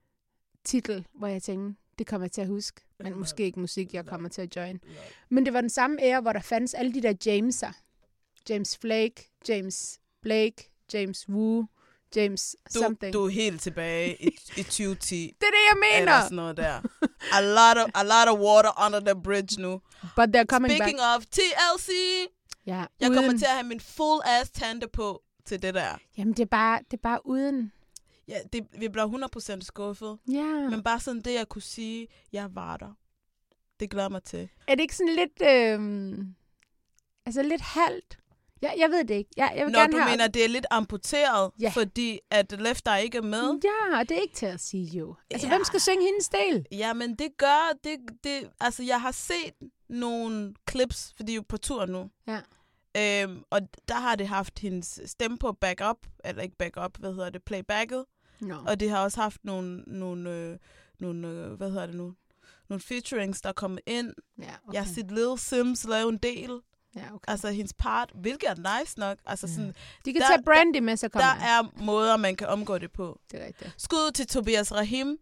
titel, hvor jeg tænkte, det kommer jeg til at huske. Men måske ikke musik, jeg kommer til at join. Men det var den samme ære, hvor der fandtes alle de der Jameser. James Flake, James Blake, James Wu, James Du, something. du er helt tilbage i, i tyve ti. Det er det, jeg mener! Eller sådan noget der. A lot of, a lot of water under the bridge nu. But they're coming Speaking back. of T L C, Ja, jeg uden. kommer til at have min full ass tante på til det der. Jamen, det er bare, det er bare uden. Ja, det, vi bliver hundrede procent skuffet. Ja. Men bare sådan det, jeg kunne sige, jeg var der. Det glæder mig til. Er det ikke sådan lidt, øh, altså lidt halvt? Jeg, jeg ved det ikke. Jeg, jeg vil Når gerne du have... mener, det er lidt amputeret, Ja. fordi at Left der ikke er med. Ja, og det er ikke til at sige jo. Altså, Ja. hvem skal synge hendes del? Ja, men det gør, det, det, altså jeg har set nogle clips, fordi de er jo på tur nu. Ja. Øhm, og der har det haft hendes stemme på backup, eller ikke backup, hvad hedder det, playbacket. No. Og det har også haft nogle, nogle, øh, nogle øh, hvad hedder det nu, nogle featurings, der er kommet ind. Ja, okay. Okay. Jeg har set Lil Sims lave en del, Ja, okay. altså hendes part, hvilket er nice nok. Altså Ja. sådan, De kan der- tage Brandy med, så kommer der er måder, man kan omgå det på. Det er rigtigt. Skud til Tobias Rahim,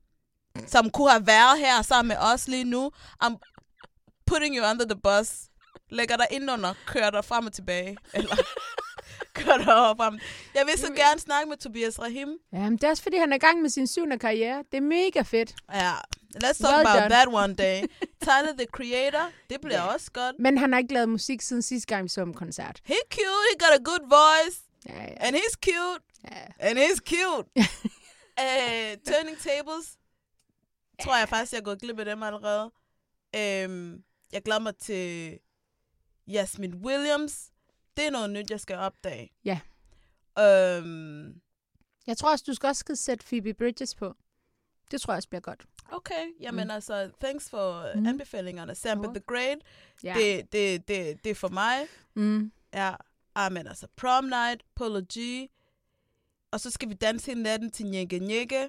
som kunne have været her sammen med os lige nu. I'm putting you under the bus. Lægger dig ind under, kører dig frem og tilbage. Eller kører dig over frem. Jeg vil så gerne snakke med Tobias Rahim. Ja, men det er også, fordi han er i gang med sin syvende karriere. Det er mega fedt. Ja, let's talk Well about done. that one day. Tyler, the Creator, det bliver Ja. også godt. Men han har ikke lavet musik siden sidste gang, vi så ham koncert. He cute, he got a good voice. Ja, ja. And he's cute. ja. And he's cute. uh, Turning Tables. Tror jeg faktisk, jeg er gået glip af dem allerede. Um, jeg glæder mig til Jasmine Williams. Det er noget nyt, jeg skal opdage. Ja. Um, Jeg tror også, du skal også skal sætte Phoebe Bridges på. Det tror jeg også bliver godt. okay, jamen Mm. altså, thanks for Mm. mm. anbefalingerne. Sample Jo. the Great, Ja. det, det, det, det er for mig. Mm. Ja, ah, men altså Prom Night, Polo G. Og så skal vi danse hele natten til Njække Njække.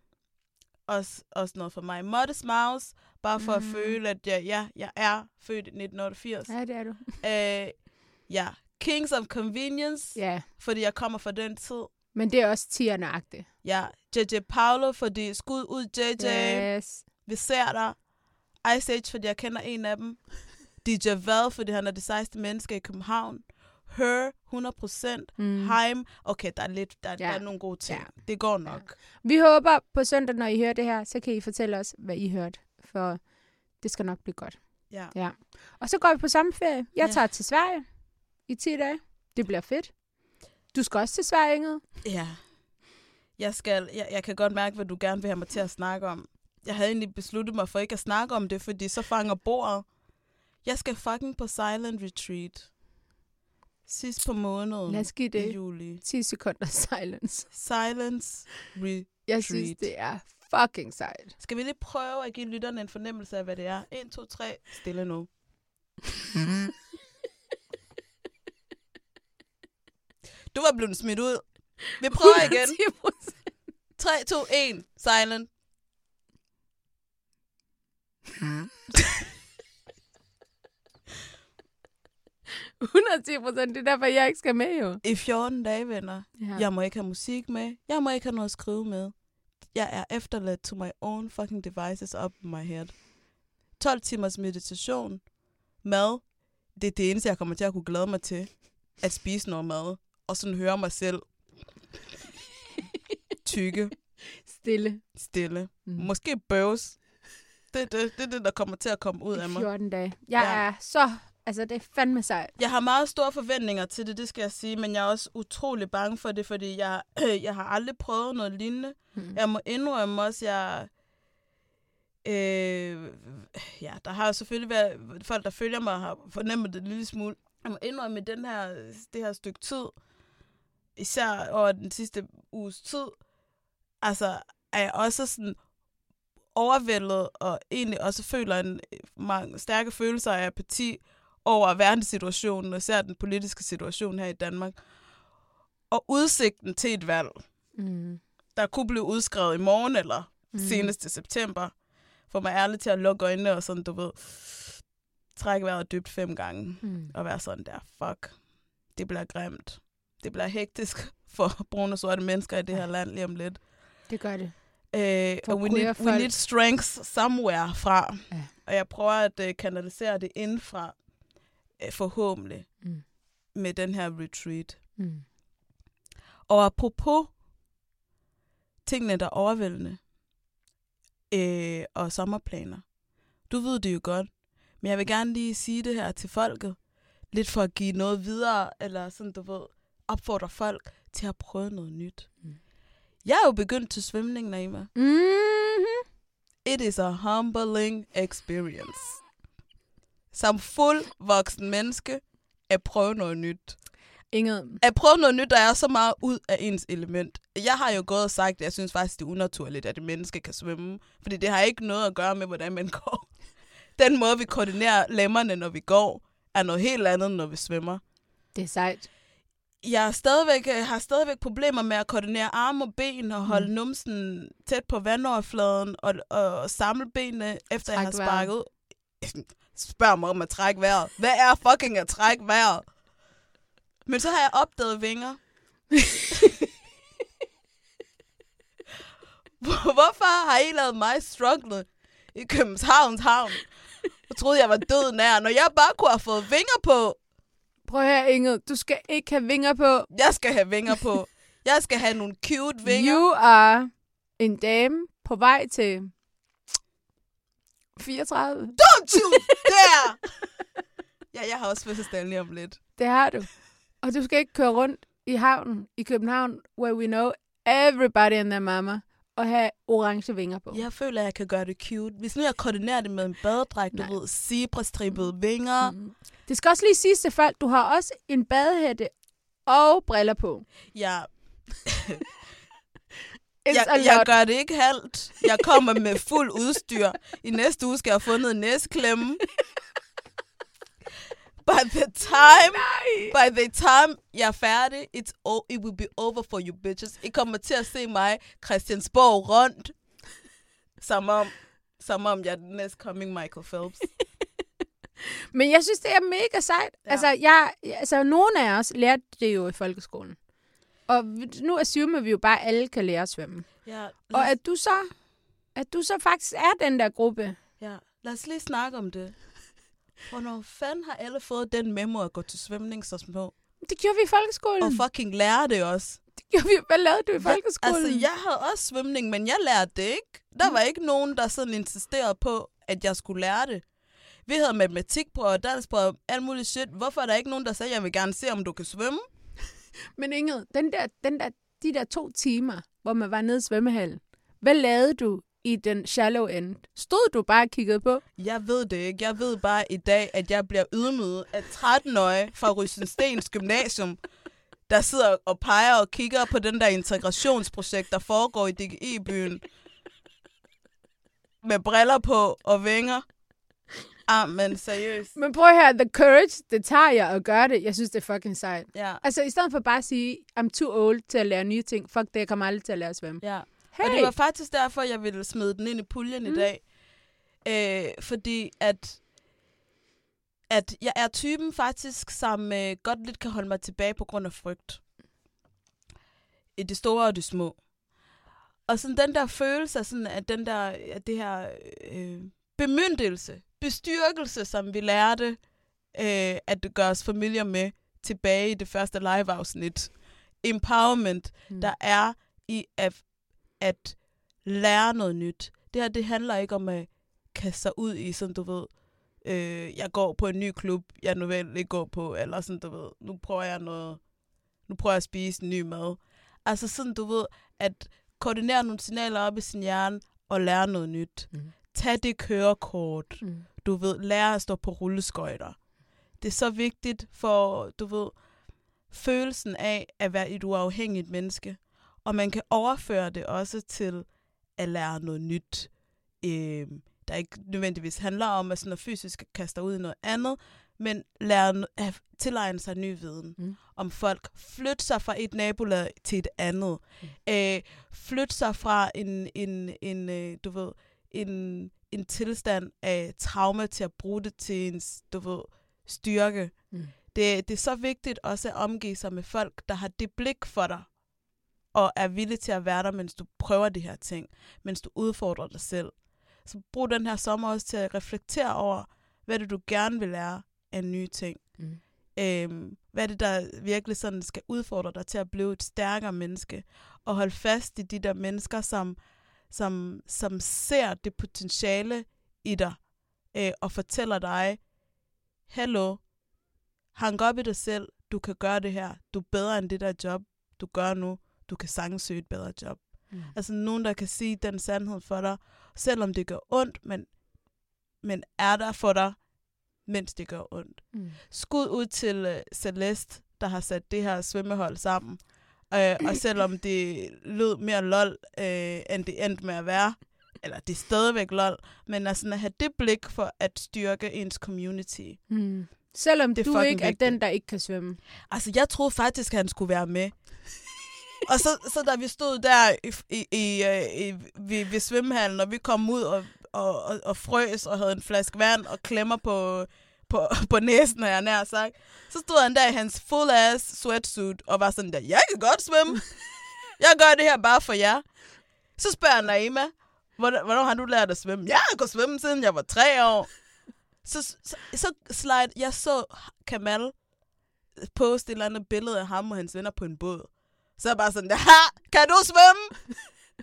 Også, også noget for mig. Modest Mouse, bare for mm. Mm. at føle, at jeg, ja, jeg er født i nitten otteogfirs. Ja, det er du. Øh, ja, Kings of Convenience, Ja, fordi jeg kommer fra den tid. men det er også tierne-agtigt. Ja, J J Paolo, fordi skud ud J J, Yes. vi ser dig. Ice Age, fordi jeg kender en af dem. D J Val, fordi han er det sejeste menneske i København. Her, hundrede procent. Mm. Heim, okay, der er lidt, der, Ja. der er nogle gode ting. Ja. Det går nok. Vi håber på søndag, når I hører det her, så kan I fortælle os, hvad I hørte. For det skal nok blive godt. Ja. Ja. Og så går vi på sommerferie. Jeg Ja. tager til Sverige i ti dage. Det bliver fedt. Du skal også til Sverige, Ingrid. Ja. Jeg, skal, jeg, jeg kan godt mærke, hvad du gerne vil have mig til at snakke om. Jeg havde egentlig besluttet mig for ikke at snakke om det, fordi så fanger bordet. Jeg skal fucking på Silent Retreat. Sidst på måneden Lad os give i det juli. ti sekunder silence. Silence Retreat. Jeg synes, det er fucking sejt. Skal vi lige prøve at give lytterne en fornemmelse af, hvad det er? en, to, tre. Stille nu. Du var blevet smidt ud. Vi prøver igen. ti procent. tre, to, et. Silent. hundrede og ti procent. Det er derfor, jeg ikke skal med, jo. I fjorten dage, venner. Ja. Jeg må ikke have musik med. Jeg må ikke have noget at skrive med. Jeg er efterladt to my own fucking devices up in my head. tolv timers meditation. Mad. Det er det eneste, jeg kommer til at kunne glæde mig til. At spise noget mad. Og sådan høre mig selv. Tykke. Stille. Stille. Mm. Måske bøvs. Det er det, det, det, der kommer til at komme ud af mig. fjorten dage. Jeg Ja. er så Altså, det er fandme sejt. Jeg har meget store forventninger til det, det skal jeg sige, men jeg er også utrolig bange for det, fordi jeg, øh, jeg har aldrig prøvet noget lignende. Mm. Jeg må indrømme også, jeg... Øh, ja, der har jo selvfølgelig været folk, der følger mig, har fornemmet det en lille smule. Jeg må indrømme, med den her, det her stykke tid, især over den sidste uges tid, altså er jeg også sådan overvældet, og egentlig også føler en mange stærke følelser af apati over verdenssituationen, og især den politiske situation her i Danmark. Og udsigten til et valg, mm. der kunne blive udskrevet i morgen, eller mm. senest til september, får mig ærligt til at lukke øjnene og sådan, du ved, trække vejret dybt fem gange, mm. og være sådan der, fuck, det bliver grimt. Det bliver hektisk for brune og sorte mennesker i det her land lige om lidt. Det gør det. Øh, og we need, we need strength somewhere fra. Ja. Og jeg prøver at uh, kanalisere det indfra, uh, forhåbentlig, mm. med den her retreat. Mm. Og apropos tingene, der er overvældende, øh, og sommerplaner. Du ved det jo godt, men jeg vil gerne lige sige det her til folket, lidt for at give noget videre, eller sådan, du ved, opfordre folk til at prøve noget nyt. Mm. Jeg er jo begyndt til svømning, Naima. Mm-hmm. It is a humbling experience. Som fuld voksen menneske, at prøve noget nyt. Inget. At prøve noget nyt, der er så meget ud af ens element. Jeg har jo gået og sagt, at jeg synes faktisk, det er unaturligt, at et menneske kan svømme. Fordi det har ikke noget at gøre med, hvordan man går. Den måde, vi koordinerer lemmerne, når vi går, er noget helt andet, når vi svømmer. Det er sejt. Jeg er stadigvæk, har stadigvæk problemer med at koordinere arme og ben og holde mm. numsen tæt på vandoverfladen og, og samle benene, efter træk jeg har sparket ud. Spørg mig om at trække vejret. Hvad er fucking at trække vejret? Men så har jeg opdaget vinger. Hvorfor har I lavet mig struggle i Københavns Havn? Jeg troede, jeg var død nær, når jeg bare kunne have fået vinger på. Prøv her, Inge. Du skal ikke have vinger på. Jeg skal have vinger på. Jeg skal have nogle cute vinger. You are en dame på vej til fireogtredive. Don't you dare! Ja, jeg har også fødselsdag lige om lidt. Det har du. Og du skal ikke køre rundt i havnen i København, where we know everybody and their mama, og have orange vinger på. Jeg føler, at jeg kan gøre det cute. Hvis nu jeg koordinerer det med en badedragt, du ved, zebra-stribede vinger. Mm. Det skal også lige siges til folk, du har også en badehætte og briller på. Ja. jeg, jeg gør det ikke halvt. Jeg kommer med fuld udstyr. I næste uge skal jeg have fundet en næseklemme. By the time, by the time jeg er færdig, it's all, it will be over for you bitches. I kommer til at se mig, Christiansborg, rundt, som om, som om jeg er den næste coming Michael Phelps. Men jeg synes, det er mega sejt. Ja. Altså, jeg, altså, nogle af os lærte det jo i folkeskolen. Og nu assumer vi jo bare, at alle kan lære at svømme. Ja, og at du så, at du så faktisk er den der gruppe. Ja, lad os lige snakke om det. Hvornår fanden har alle fået den memo at gå til svømning så små? Det gjorde vi i folkeskolen. Og fucking lære det også. Det gjorde vi. Hvad lavede du i folkeskolen? Altså, jeg havde også svømning, men jeg lærte det ikke. Der var ikke nogen, der sådan insisterede på, at jeg skulle lære det. Vi havde matematikprøver, danskprøver, alt muligt shit. Hvorfor er der ikke nogen, der sagde, at jeg vil gerne se, om du kan svømme? Men Inge, den der, den der, de der to timer, hvor man var nede i svømmehallen, hvad lavede du i den shallow end? Stod du bare og kiggede på? Jeg ved det ikke. Jeg ved bare i dag, at jeg bliver ydmyget af tretten-årige fra Rysenstens Gymnasium, der sidder og peger og kigger på den der integrationsprojekt, der foregår i D G I-byen. Med briller på og vinger. Ah, men seriøst. Men prøv her, the courage, det tager jeg at gøre det. Jeg synes, det er fucking sejt. Ja. Altså, i stedet for bare at sige, I'm too old til at lære nye ting. Fuck det, jeg kommer aldrig til at lære at svømme. Ja. Hey. Og det var faktisk derfor, jeg ville smide den ind i puljen mm. i dag. Øh, fordi at, at jeg er typen faktisk, som øh, godt lidt kan holde mig tilbage på grund af frygt. I det store og det små. Og sådan den der følelse af, sådan, at den der, at det her øh, bemyndigelse, bestyrkelse, som vi lærte, øh, at det gør os familier med tilbage i det første live-afsnit. Empowerment, mm. der er i at, at lære noget nyt. Det her, det handler ikke om at kaste sig ud i, sådan du ved, øh, jeg går på en ny klub, jeg nu vel ikke går på, eller sådan, du ved, nu prøver jeg noget, nu prøver jeg at spise en ny mad. Altså sådan, du ved, at koordinere nogle signaler op i sin hjerne, og lære noget nyt. Mm. Tag det kørekort. Mm. Du ved, lære at stå på rulleskøjter. Det er så vigtigt for, du ved, følelsen af at være et uafhængigt menneske. Og man kan overføre det også til at lære noget nyt. Øh, der ikke nødvendigvis handler om at sådan noget fysisk kaste ud i noget andet, men lære at tilegne sig ny viden mm. om folk. Flytte sig fra et nabolag til et andet. Mm. Øh, flytte sig fra en, en, en, en du ved, en, en tilstand af traume til at bruge det til en, du ved, styrke. Mm. Det, det er så vigtigt også at omgive sig med folk, der har det blik for dig, og er villige til at være der, mens du prøver de her ting, mens du udfordrer dig selv. Så brug den her sommer også til at reflektere over, hvad det du gerne vil lære af nye ting. Mm. Øhm, hvad det der virkelig sådan skal udfordre dig til at blive et stærkere menneske, og holde fast i de der mennesker, som, som, som ser det potentiale i dig, øh, og fortæller dig, hallo, hang op i dig selv, du kan gøre det her, du er bedre end det der job, du gør nu, du kan sagtens søge et bedre job. Mm. Altså nogen, der kan sige den sandhed for dig, selvom det gør ondt, men, men er der for dig, mens det gør ondt. Mm. Skud ud til uh, Celeste, der har sat det her svømmehold sammen, uh, og selvom det lød mere lol, uh, end det endte med at være, eller det er stadigvæk lol, men altså at have det blik for at styrke ens community. Mm. Selvom det du ikke er vigtigt. Den, der ikke kan svømme. Altså, jeg troede faktisk, at han skulle være med. Og så, så da vi stod der i, i, i, i, ved, ved svømmehallen, og vi kom ud og, og, og, og frøs og havde en flaske vand og klemmer på, på, på næsen, har jeg nær sagt, så stod han der i hans full-ass sweatsuit og var sådan der, jeg kan godt svømme. Jeg gør det her bare for jer. Så spørger han Naima, hvornår har du lært at svømme? Jeg har gået svømme, siden jeg var tre år. Så, så, så slide, jeg så Kamal poste et eller andet billede af ham og hans venner på en båd. Så er bare sådan, ha, kan du svømme?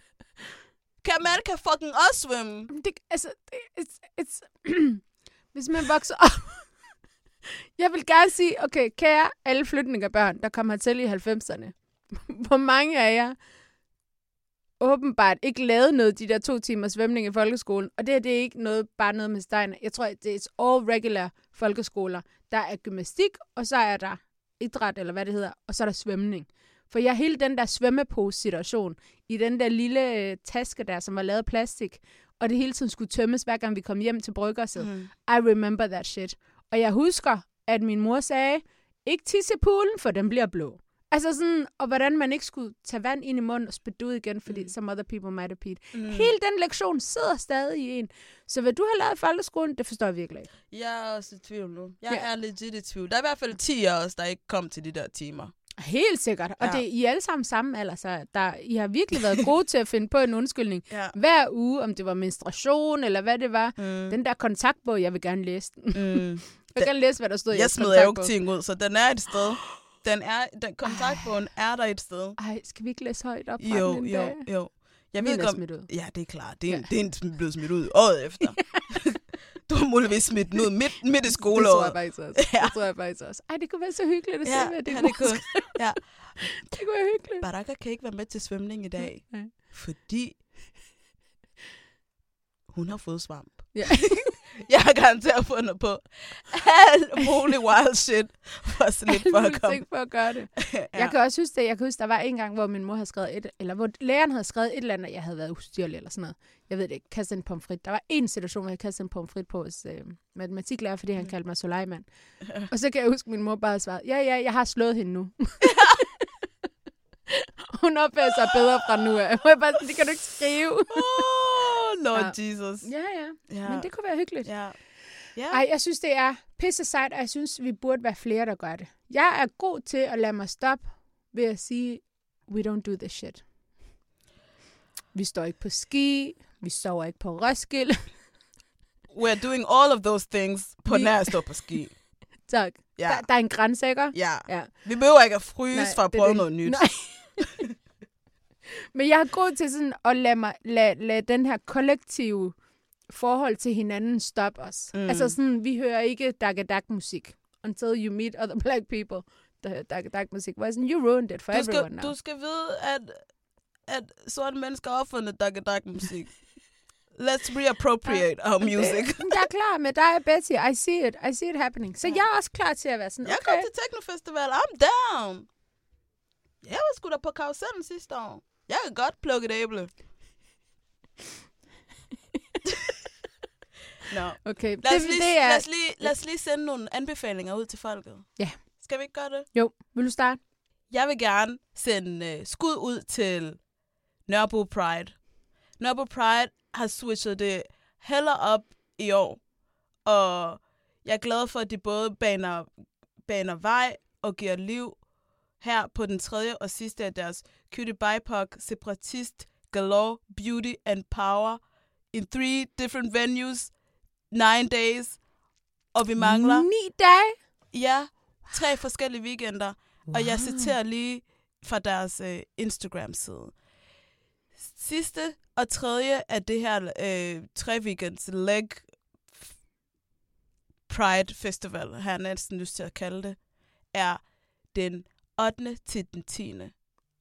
Kamal kan fucking også svømme. Det, altså, it's, it's hvis man vokser op. Jeg vil gerne sige, okay, kære alle flytningerbørn, der kom hertil i halvfemserne. Hvor mange af jer åbenbart ikke lavede noget de der to timer svømning i folkeskolen. Og det her, det er ikke noget, bare noget med Steiner. Jeg tror, det er all regular folkeskoler. Der er gymnastik, og så er der idræt, eller hvad det hedder, og så er der svømning. For jeg hele den der svømmepose-situation, i den der lille øh, taske der, som var lavet af plastik, og det hele tiden skulle tømmes, hver gang vi kom hjem til bryggerset. Mm. I remember that shit. Og jeg husker, at min mor sagde, ikke tisse i poolen, for den bliver blå. Altså sådan, og hvordan man ikke skulle tage vand ind i munden og spytte ud igen, fordi mm. some other people might repeat. Mm. Hele den lektion sidder stadig i en. Så hvad du har lavet i folkeskolen, det forstår jeg virkelig ikke. Jeg er også i tvivl nu. Jeg ja. er legit i tvivl. Der er i hvert fald ti af os, der ikke kom til de der timer. Helt sikkert. Og ja. det I er alle sammen samme alder, så der, I har virkelig været gode til at finde på en undskyldning. Ja. Hver uge, om det var menstruation, eller hvad det var. Mm. Den der kontaktbog, jeg vil gerne læse den. Mm. jeg vil gerne læse, hvad der stod i Jeg smider jo ikke ting ud, så den er et sted. Den er, den kontaktbogen Ej. er der et sted. Ej, skal vi ikke læse højt op? Jo, jo, dag? jo. Jeg ved ikke, om... Ja, det er klart. Det er, ja. det er en, blevet smidt ud året efter. Du har muligvis smidt den ud midt, midt i skoleåret. Det tror jeg faktisk også. Ja. Det tror jeg faktisk også. Ej, det kunne være så hyggeligt at ja, se, hvad det, ja, det kunne. Ja. Det kunne være hyggeligt. Baraka kan ikke være med til svømning i dag, ja. fordi hun har fået svamp. Ja. Jeg har garanteret fundet på alt muligt wild shit for at slippe for at komme. for at gøre det. ja. Jeg kan også huske det. Jeg kan huske, der var en gang, hvor min mor havde skrevet et, eller hvor læreren havde skrevet et eller andet, jeg havde været ustyrlig eller sådan noget. Jeg ved det ikke. Kastet en pomfrit. Der var en situation, hvor jeg kastede en pomfrit på hos øh, matematiklærer, fordi han kaldte mig Suleiman. Ja. Og så kan jeg huske, at min mor bare svarede, ja, ja, jeg har slået hende nu. Hun opfører sig bedre fra nu af. Jeg bare, det kan du ikke skrive. Oh, Lord ja. Jesus. Ja, ja, ja. Men det kunne være hyggeligt. Ja. Ja. Ej, jeg synes, det er pisse sejt, og jeg synes, vi burde være flere, der gør det. Jeg er god til at lade mig stoppe ved at sige, we don't do this shit. Vi står ikke på ski. Vi sover ikke på Roskilde. We're doing all of those things på vi... nær at stå på ski. Tak. Ja. Der, der er en grænse, ikke? Ja. ja. Vi behøver ikke at fryse Nej, for at prøve det. noget nyt. Nej. Men jeg er god til sådan at lade, mig, lade, lade den her kollektive forhold til hinanden stop os. Mm. Altså sådan, vi hører ikke Dagadag-musik until you meet other black people. The Dagadag-musik var sådan, you ruined it for du everyone skal, now. Du skal vide, at, at sorte mennesker har opfundet Dagadag-musik. Let's reappropriate our music. Det, jeg er klar med dig, Betty. I see it. I see it happening. Så ja. jeg er også klar til at være sådan, Jeg okay. kom til Teknofestival. I'm down. Jeg var sgu da på karusellen sidste år. Jeg kan godt plukke et æble. Nå. Okay. Lad os, det, lige, det er... lad, os lige, lad os lige sende nogle anbefalinger ud til folket. Ja. Skal vi ikke gøre det? Jo. Vil du starte? Jeg vil gerne sende uh, skud ud til Nørrebro Pride. Nørrebro Pride har switchet det heller op i år. Og jeg er glad for, at de både baner, baner vej og giver liv her på den tredje og sidste af deres Cutie B I P O C Separatist Galore Beauty and Power in three different venues, nine days. Og vi mangler... Ni dage? Ja, tre forskellige weekender. Wow. Og jeg citerer lige fra deres øh, Instagram-side. Sidste og tredje af det her øh, tre weekends leg Pride Festival, har jeg næsten lyst til at kalde det, er den ottende til den tiende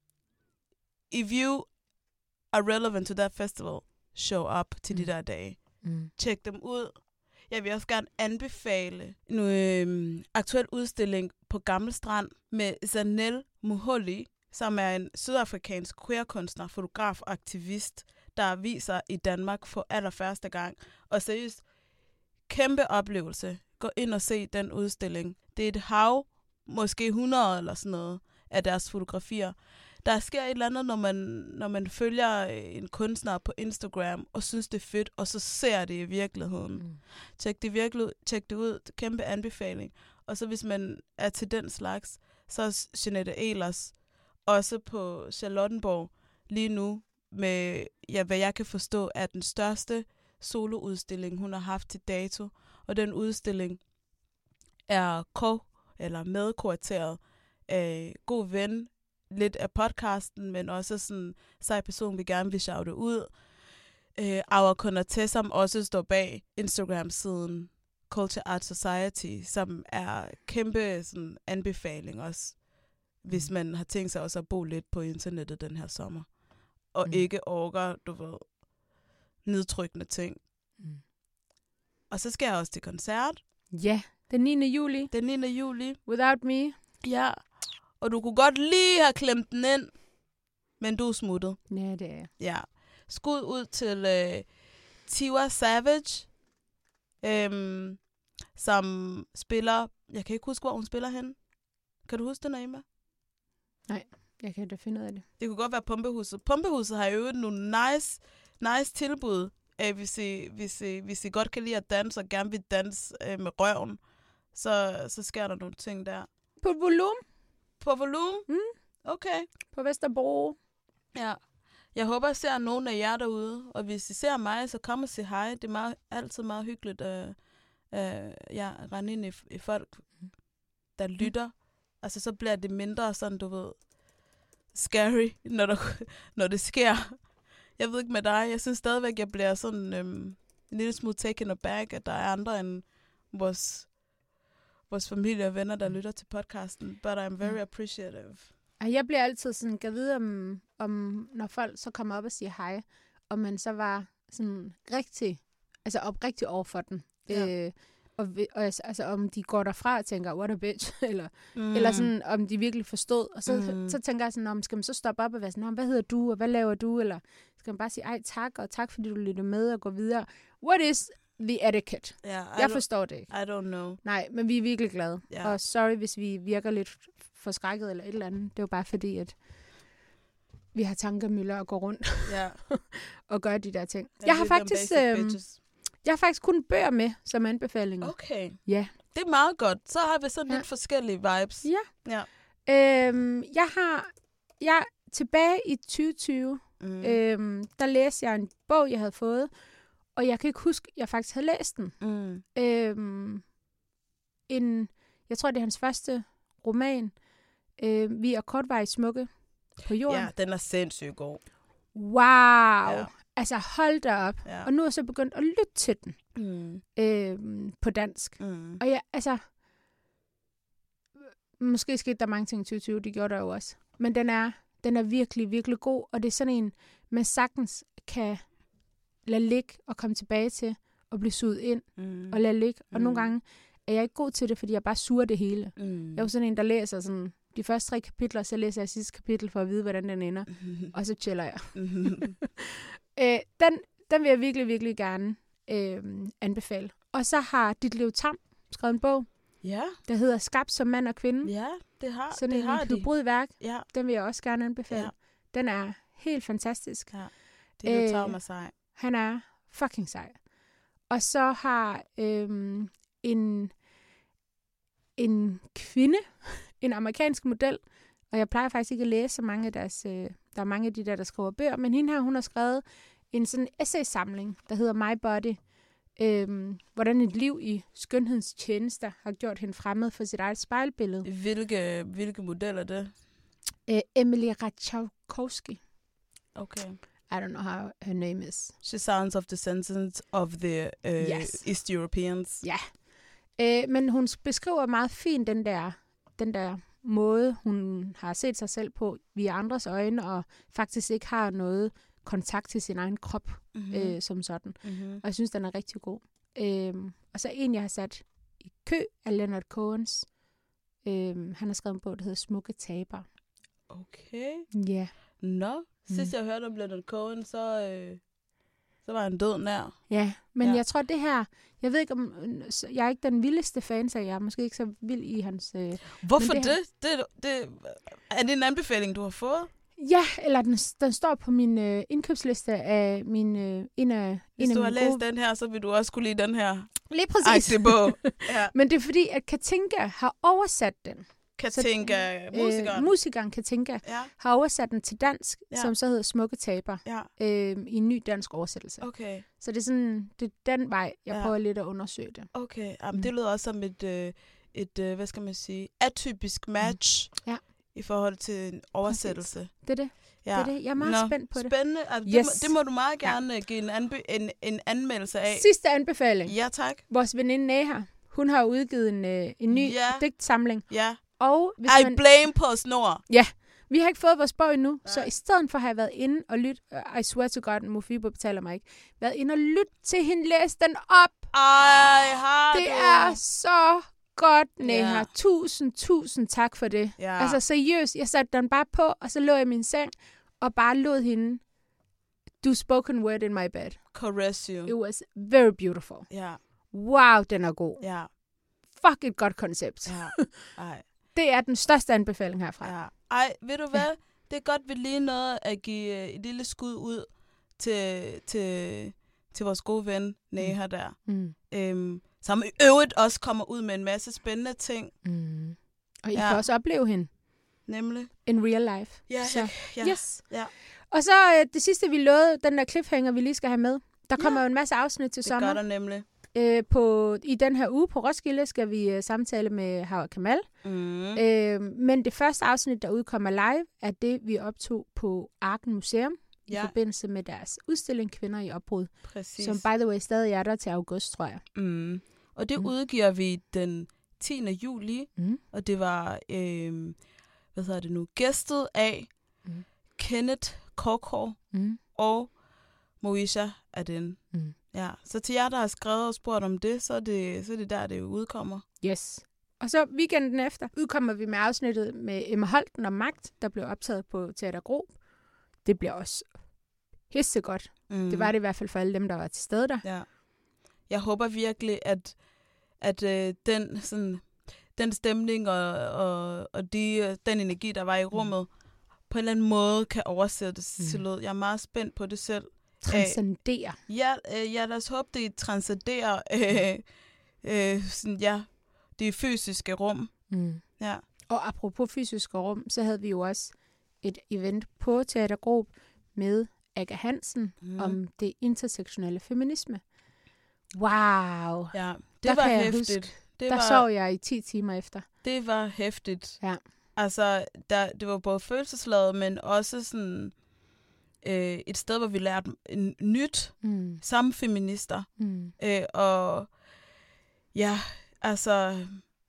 If you are relevant to that festival, show up til mm. de der dage. Mm. Tjek dem ud. Jeg vil også gerne anbefale en øh, aktuel udstilling på Gammel Strand med Zanel Muholi, som er en sydafrikansk queerkunstner, fotograf og aktivist, der viser i Danmark for allerførste gang. Og seriøst, kæmpe oplevelse. Gå ind og se den udstilling. Det er et hav, måske hundrede eller sådan noget, af deres fotografier. Der sker et eller andet, når man, når man følger en kunstner på Instagram, og synes, det er fedt, og så ser det i virkeligheden. Mm. Tjek det virkelig ud. Tjek det ud. Kæmpe anbefaling. Og så hvis man er til den slags, så er Jeanette Ehlers også på Charlottenborg lige nu, med, ja, hvad jeg kan forstå, er den største soloudstilling, hun har haft til dato. Og den udstilling er ko- eller medkurateret af god ven, lidt af podcasten, men også sådan sej person, vi gerne vil shoute ud. Øh, Aura Konaté, som også står bag Instagram-siden Culture Art Society, som er kæmpe sådan, anbefaling også, hvis man har tænkt sig også at bo lidt på internettet den her sommer. Og mm. ikke orker, du ved, nedtrykkende ting. Mm. Og så skal jeg også til koncert. Ja, den niende juli. Den niende juli. Without Me. Ja, og du kunne godt lige have klemt den ind, men du er smuttet. Ja, det er. Ja. Skud ud til øh, Tiwa Savage, øhm, som spiller... Jeg kan ikke huske, hvor hun spiller henne. Kan du huske det, Naima? Nej, jeg kan da finde ud af det. Det kunne godt være Pumpehuset. Pumpehuset har jo nogle nice, nice tilbud, af, hvis, I, hvis, I, hvis I godt kan lide at danse, og gerne vil danse øh, med røven. Så, så sker der nogle ting der. På volumen? På volumen? Mm. Okay. På Vesterbro. Ja. Jeg håber, jeg ser nogen af jer derude. Og hvis I ser mig, så kom og sig hej. Det er meget, altid meget hyggeligt at uh, ja, rende ind i, i folk, der mm. lytter. Altså, så bliver det mindre sådan, du ved, scary, når, der, når det sker. Jeg ved ikke med dig. Jeg synes stadigvæk, jeg bliver sådan øhm, en lille smule taken aback, at der er andre end vores, vores familie og venner, der lytter til podcasten. But I'm very appreciative. Jeg bliver altid sådan, kan vide om, om, når folk så kommer op og siger hej, og man så var sådan rigtig, altså oprigtig over for den. Ja. Øh, og, og altså, om de går derfra og tænker, what a bitch, eller, mm. eller sådan, om de virkelig forstod. Og så, mm. så tænker jeg sådan, skal man så stoppe op og være sådan, hvad hedder du, og hvad laver du? Eller skal man bare sige, ej tak, og tak fordi du lytter med og går videre. What is the etiquette? Yeah, jeg forstår det ikke. I don't know. Nej, men vi er virkelig glade. Yeah. Og sorry, hvis vi virker lidt forskrækket eller et eller andet. Det er jo bare fordi, at vi har tankemøller og går rundt yeah. og gør de der ting. Jeg har faktisk... Øhm, Jeg har faktisk kun bøger med som anbefalinger. Okay. Ja. Det er meget godt. Så har vi sådan ja. lidt forskellige vibes. Ja. ja. Øhm, jeg har... Jeg tilbage i tyve tyve, mm. øhm, der læste jeg en bog, jeg havde fået, og jeg kan ikke huske, jeg faktisk havde læst den. Mm. Øhm, en, jeg tror, det er hans første roman. Øh, vi er kortvarigt smukke på jorden. Ja, den er sindssygt god. Wow! Ja. Altså, hold da op. Ja. Og nu er jeg så begyndt at lytte til den Mm. øh, på dansk. Mm. Og jeg, altså... Måske skete der mange ting i tyve tyve, det gjorde der jo også. Men den er, den er virkelig, virkelig god, og det er sådan en, man sagtens kan lade ligge og komme tilbage til, og blive suget ind Mm. og lade ligge. Og Mm. nogle gange er jeg ikke god til det, fordi jeg bare suger det hele. Mm. Jeg er jo sådan en, der læser sådan de første tre kapitler, så læser jeg sidste kapitel for at vide, hvordan den ender. Mm. Og så chiller jeg. Mm. øh, den, den vil jeg virkelig, virkelig gerne øh, anbefale. Og så har Ditlev Tamm skrevet en bog, Ja, der hedder Skabt som mand og kvinde. ja, det har, Sådan det en har de. hybridværk. Ja, Den vil jeg også gerne anbefale. Ja. Den er helt fantastisk. ja. Det er Øh, tager mig sej. Han er fucking sej. Og så har øhm, en, en kvinde, en amerikansk model, og jeg plejer faktisk ikke at læse så mange af deres, øh, der er mange af de der, der skriver bøger, men hende her, hun har skrevet en sådan essay-samling, der hedder My Body, øhm, hvordan et liv i skønhedens tjenester har gjort hende fremmed for sit eget spejlbillede. Hvilke, hvilke modeller er det? Øh, Emily Ratajkowski. Okay. I don't know how her name is. She sounds of the descendants of the uh, Yes. East Europeans. Ja. Øh, men hun beskriver meget fint den der, den der måde, hun har set sig selv på via andres øjne, og faktisk ikke har noget kontakt til sin egen krop Mm-hmm. øh, som sådan. Mm-hmm. Og jeg synes, den er rigtig god. Øh, og så en, jeg har sat i kø, er Leonard Cohens. Øh, han har skrevet en bog, der hedder Smukke Taber. Okay. Ja. Nå, sidst Mm. jeg hørte om Leonard Cohen, så, øh, så var han død nær. Ja, men Ja. ja. jeg tror, det her... Jeg ved ikke, om... Jeg er ikke den vildeste fan, så jeg er måske ikke så vild i hans... Øh, Hvorfor Men det? det- Det, det? Er det en anbefaling, du har fået? Ja, eller den, den står på min øh, indkøbsliste af min, øh, en af, Hvis en du af har mine læst gode... den her, så vil du også kunne lide den her Lige præcis. aktiebog. Ja. Men det er fordi, at Katinka har oversat den. Katinka, musikeren. Øh, musikeren Katinka Ja, har oversat den til dansk, Ja. ja. som så hedder Smukke Taber, ja, øh, i en ny dansk oversættelse. okay. Så det er sådan, det er den vej, jeg Ja. prøver lidt at undersøge det. Okay, Jamen, Mm. det lyder også som et, øh, et øh, hvad skal man sige, atypisk match Ja. i forhold til en oversættelse. Det er det. Ja. Det er det. Jeg er meget Nå, spændt på det. Spændende. Altså, Yes. det, må, det må du meget gerne ja. give en, anbe- en, en anmeldelse af. Sidste anbefaling. Ja, tak. Vores veninde Neha, hun har udgivet en, øh, en ny Ja. digtsamling. Ja. Og hvis I man, blame på snor. vi har ikke fået vores bog endnu, Nej. så i stedet for har jeg været inde og lytte, uh, I swear to God, Mofibo betaler mig ikke, været inde og lytte til hende læse den op. Ej, har Det du? er så godt, Neha. Ja. Tusind, tusind tak for det. Ja. Altså seriøst, jeg satte den bare på, og så lå jeg i min seng, og bare lod hende do spoken word in my bed. Caress you. It was very beautiful. Ja, Wow, den er god. ja, Fuck et godt koncept. ja. Ej, Det er den største anbefaling herfra. ja. Ej, ved du hvad? Det er godt, vi lige nåede at give øh, et lille skud ud til, til, til vores gode ven, Neha der. Mm. Øhm, som i øvrigt også kommer ud med en masse spændende ting, Mm. Og I Ja. kan også opleve hende nemlig. in real life. Ja, Så, ja, ja. Yes. Ja. Og så øh, det sidste, vi lovede, den der cliffhanger, vi lige skal have med. Der kommer Ja. jo en masse afsnit til Det sommer. gør der nemlig. Øh, på, I den her uge på Roskilde skal vi øh, samtale med Howard Kamal. Mm. Øh, men det første afsnit, der udkommer live, er det, vi optog på Arken Museum Ja. i forbindelse med deres udstilling Kvinder i Opbrud, Præcis. som by the way stadig er der til august, tror jeg. Mm. Og det Mm. udgiver vi den tiende juli, Mm. og det var, øh, hvad hedder det nu, gæstet af Mm. Kenneth Korkor Mm. og Moisha Aden. Mm. Ja, så til jer, der har skrevet og spurgt om det, så er det, så er det der, det udkommer. Yes. Og så weekenden efter udkommer vi med afsnittet med Emma Holten og Magt, der blev optaget på Teater Grob. Det bliver også hissegodt. Mm. Det var det i hvert fald for alle dem, der var til stede der. Ja. Jeg håber virkelig, at, at øh, den, sådan, den stemning og, og, og de, den energi, der var i rummet, mm. på en eller anden måde kan oversættes mm. til noget. Jeg er meget spændt på det selv. Transcendere. Ja, øh, ja, lad os håbe, det transcenderer øh, øh, sådan, ja, det fysiske rum. Mm. Ja. Og apropos fysiske rum, så havde vi jo også et event på Teater Grob med Aga Hansen Mm. om det intersektionelle feminisme. Wow. Ja, det Der var kan jeg hæftigt. huske, Det der var, sov jeg i ti timer efter. det var hæftigt. Ja. Altså, der, det var både følelsesladet, men også sådan øh, et sted, hvor vi lærte en nyt, Mm. samme feminister. Mm. Øh, og ja, altså...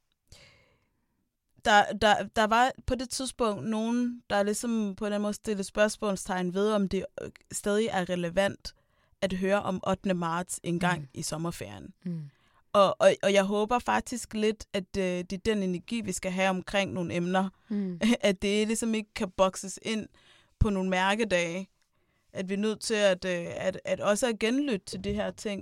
Der, der, der var på det tidspunkt nogen, der ligesom på den måde stillede spørgsmålstegn ved, om det stadig er relevant at høre om ottende marts en gang mm. i sommerferien. Mm. Og, og, og jeg håber faktisk lidt, at øh, det er den energi, vi skal have omkring nogle emner. Mm. At det ligesom ikke kan bokses ind på nogle mærkedage. At vi er nødt til at, øh, at, at også at genlytte til de her ting.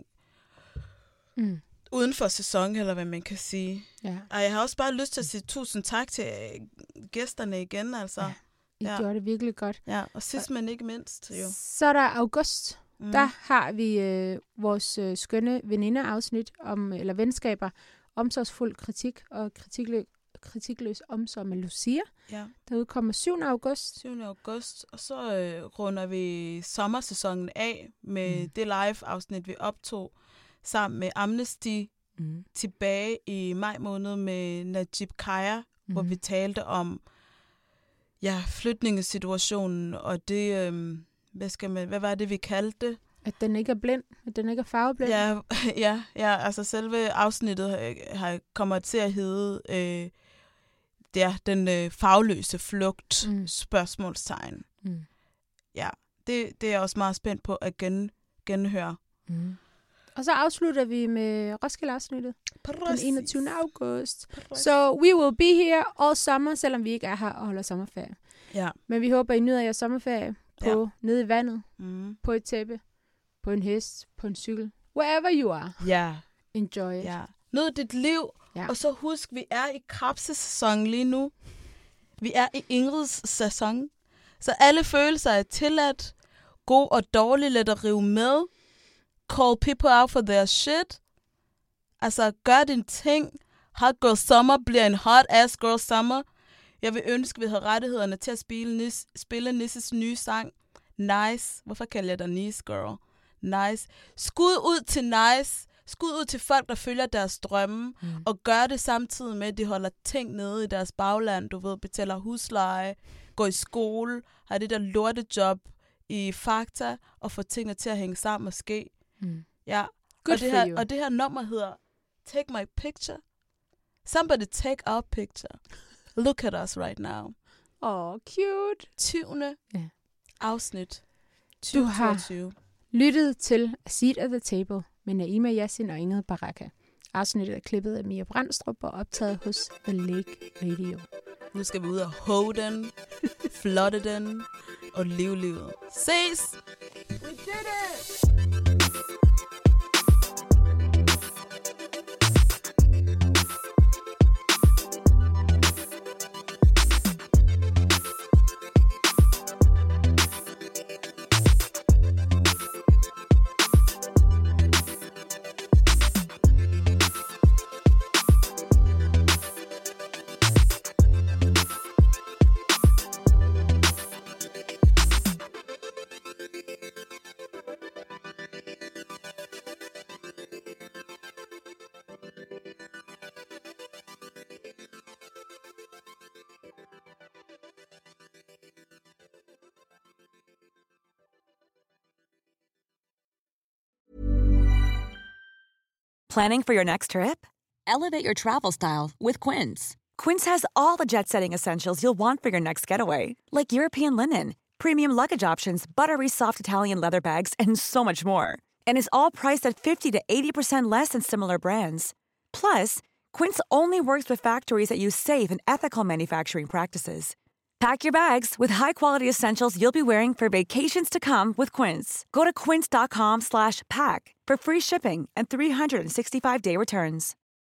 Mm. Uden for sæson, eller hvad man kan sige. Ja. Og jeg har også bare lyst til at sige tusind tak til gæsterne igen, altså. Ja, I ja. gjorde det virkelig godt. Ja, og sidst men ikke mindst, jo. Så er der august. Mm. Der har vi øh, vores øh, skønne venindeafsnit om, eller venskaber, omsorgsfuld kritik og kritikløs, kritikløs omsorg med Lucia. Ja. Der udkommer syvende august. syvende august, og så øh, runder vi sommersæsonen af med mm. det live-afsnit, vi optog sammen med Amnesty mm. tilbage i maj måned med Najib Kaya, mm. hvor vi talte om ja, flytningesituationen, og det, øh, hvad, skal man, hvad var det, vi kaldte det? At den ikke er blind, at den ikke er farveblind. Ja, ja, ja, altså selve afsnittet har, kommer til at hedde øh, det er den øh, fagløse flugt, mm. spørgsmålstegn. Mm. Ja, det, det er jeg også meget spændt på at gen, genhøre. Mm. Og så afslutter vi med Roskilde-afsnittet den enogtyvende august. Præcis. So we will be here all summer, selvom vi ikke er her og holder sommerferie. Ja. Men vi håber, I nyder jeres sommerferie på ja. nede i vandet, mm. på et tæppe, på en hest, på en cykel. Wherever you are. Ja. Enjoy it. Ja. Nyd dit liv, ja. Og så husk, vi er i krabsesæson lige nu. Vi er i Ingrids sæson. Så alle følelser er tilladt. God og dårlig, let at rive med. Call people out for their shit. Altså, gør din ting. Hot Girl Summer bliver en hot ass girl summer. Jeg vil ønske, vi havde rettighederne til at spille, nis, spille Nisses nye sang. Nice. Hvorfor kalder jeg dig Nice Girl? Nice. Skud ud til Nice. Skud ud til folk, der følger deres drømme. Mm. Og gør det samtidig med, at de holder ting nede i deres bagland. Du ved, betaler husleje, går i skole, har det der lortejob i Fakta, og får tingene til at hænge sammen og ske. Mm. Ja. Good og det for her, you. Og det her nummer hedder Take My Picture. Somebody take our picture. Look at us right now. Oh, cute. tyvende Yeah. afsnit. Du har lyttet til A Seat at the Table med Naima Yassin og Ingrid Baraka. Afsnittet er klippet af Mia Brandstrup og optaget hos The Lake Radio. Nu skal vi ud og hoe den, flotte den og leve livet. Ses! We did it! Planning for your next trip? Elevate your travel style with Quince. Quince has all the jet-setting essentials you'll want for your next getaway, like European linen, premium luggage options, buttery soft Italian leather bags, and so much more. And is all priced at fifty to eighty percent less than similar brands. Plus, Quince only works with factories that use safe and ethical manufacturing practices. Pack your bags with high-quality essentials you'll be wearing for vacations to come with Quince. Go to quince.com slash pack for free shipping and three sixty-five day returns.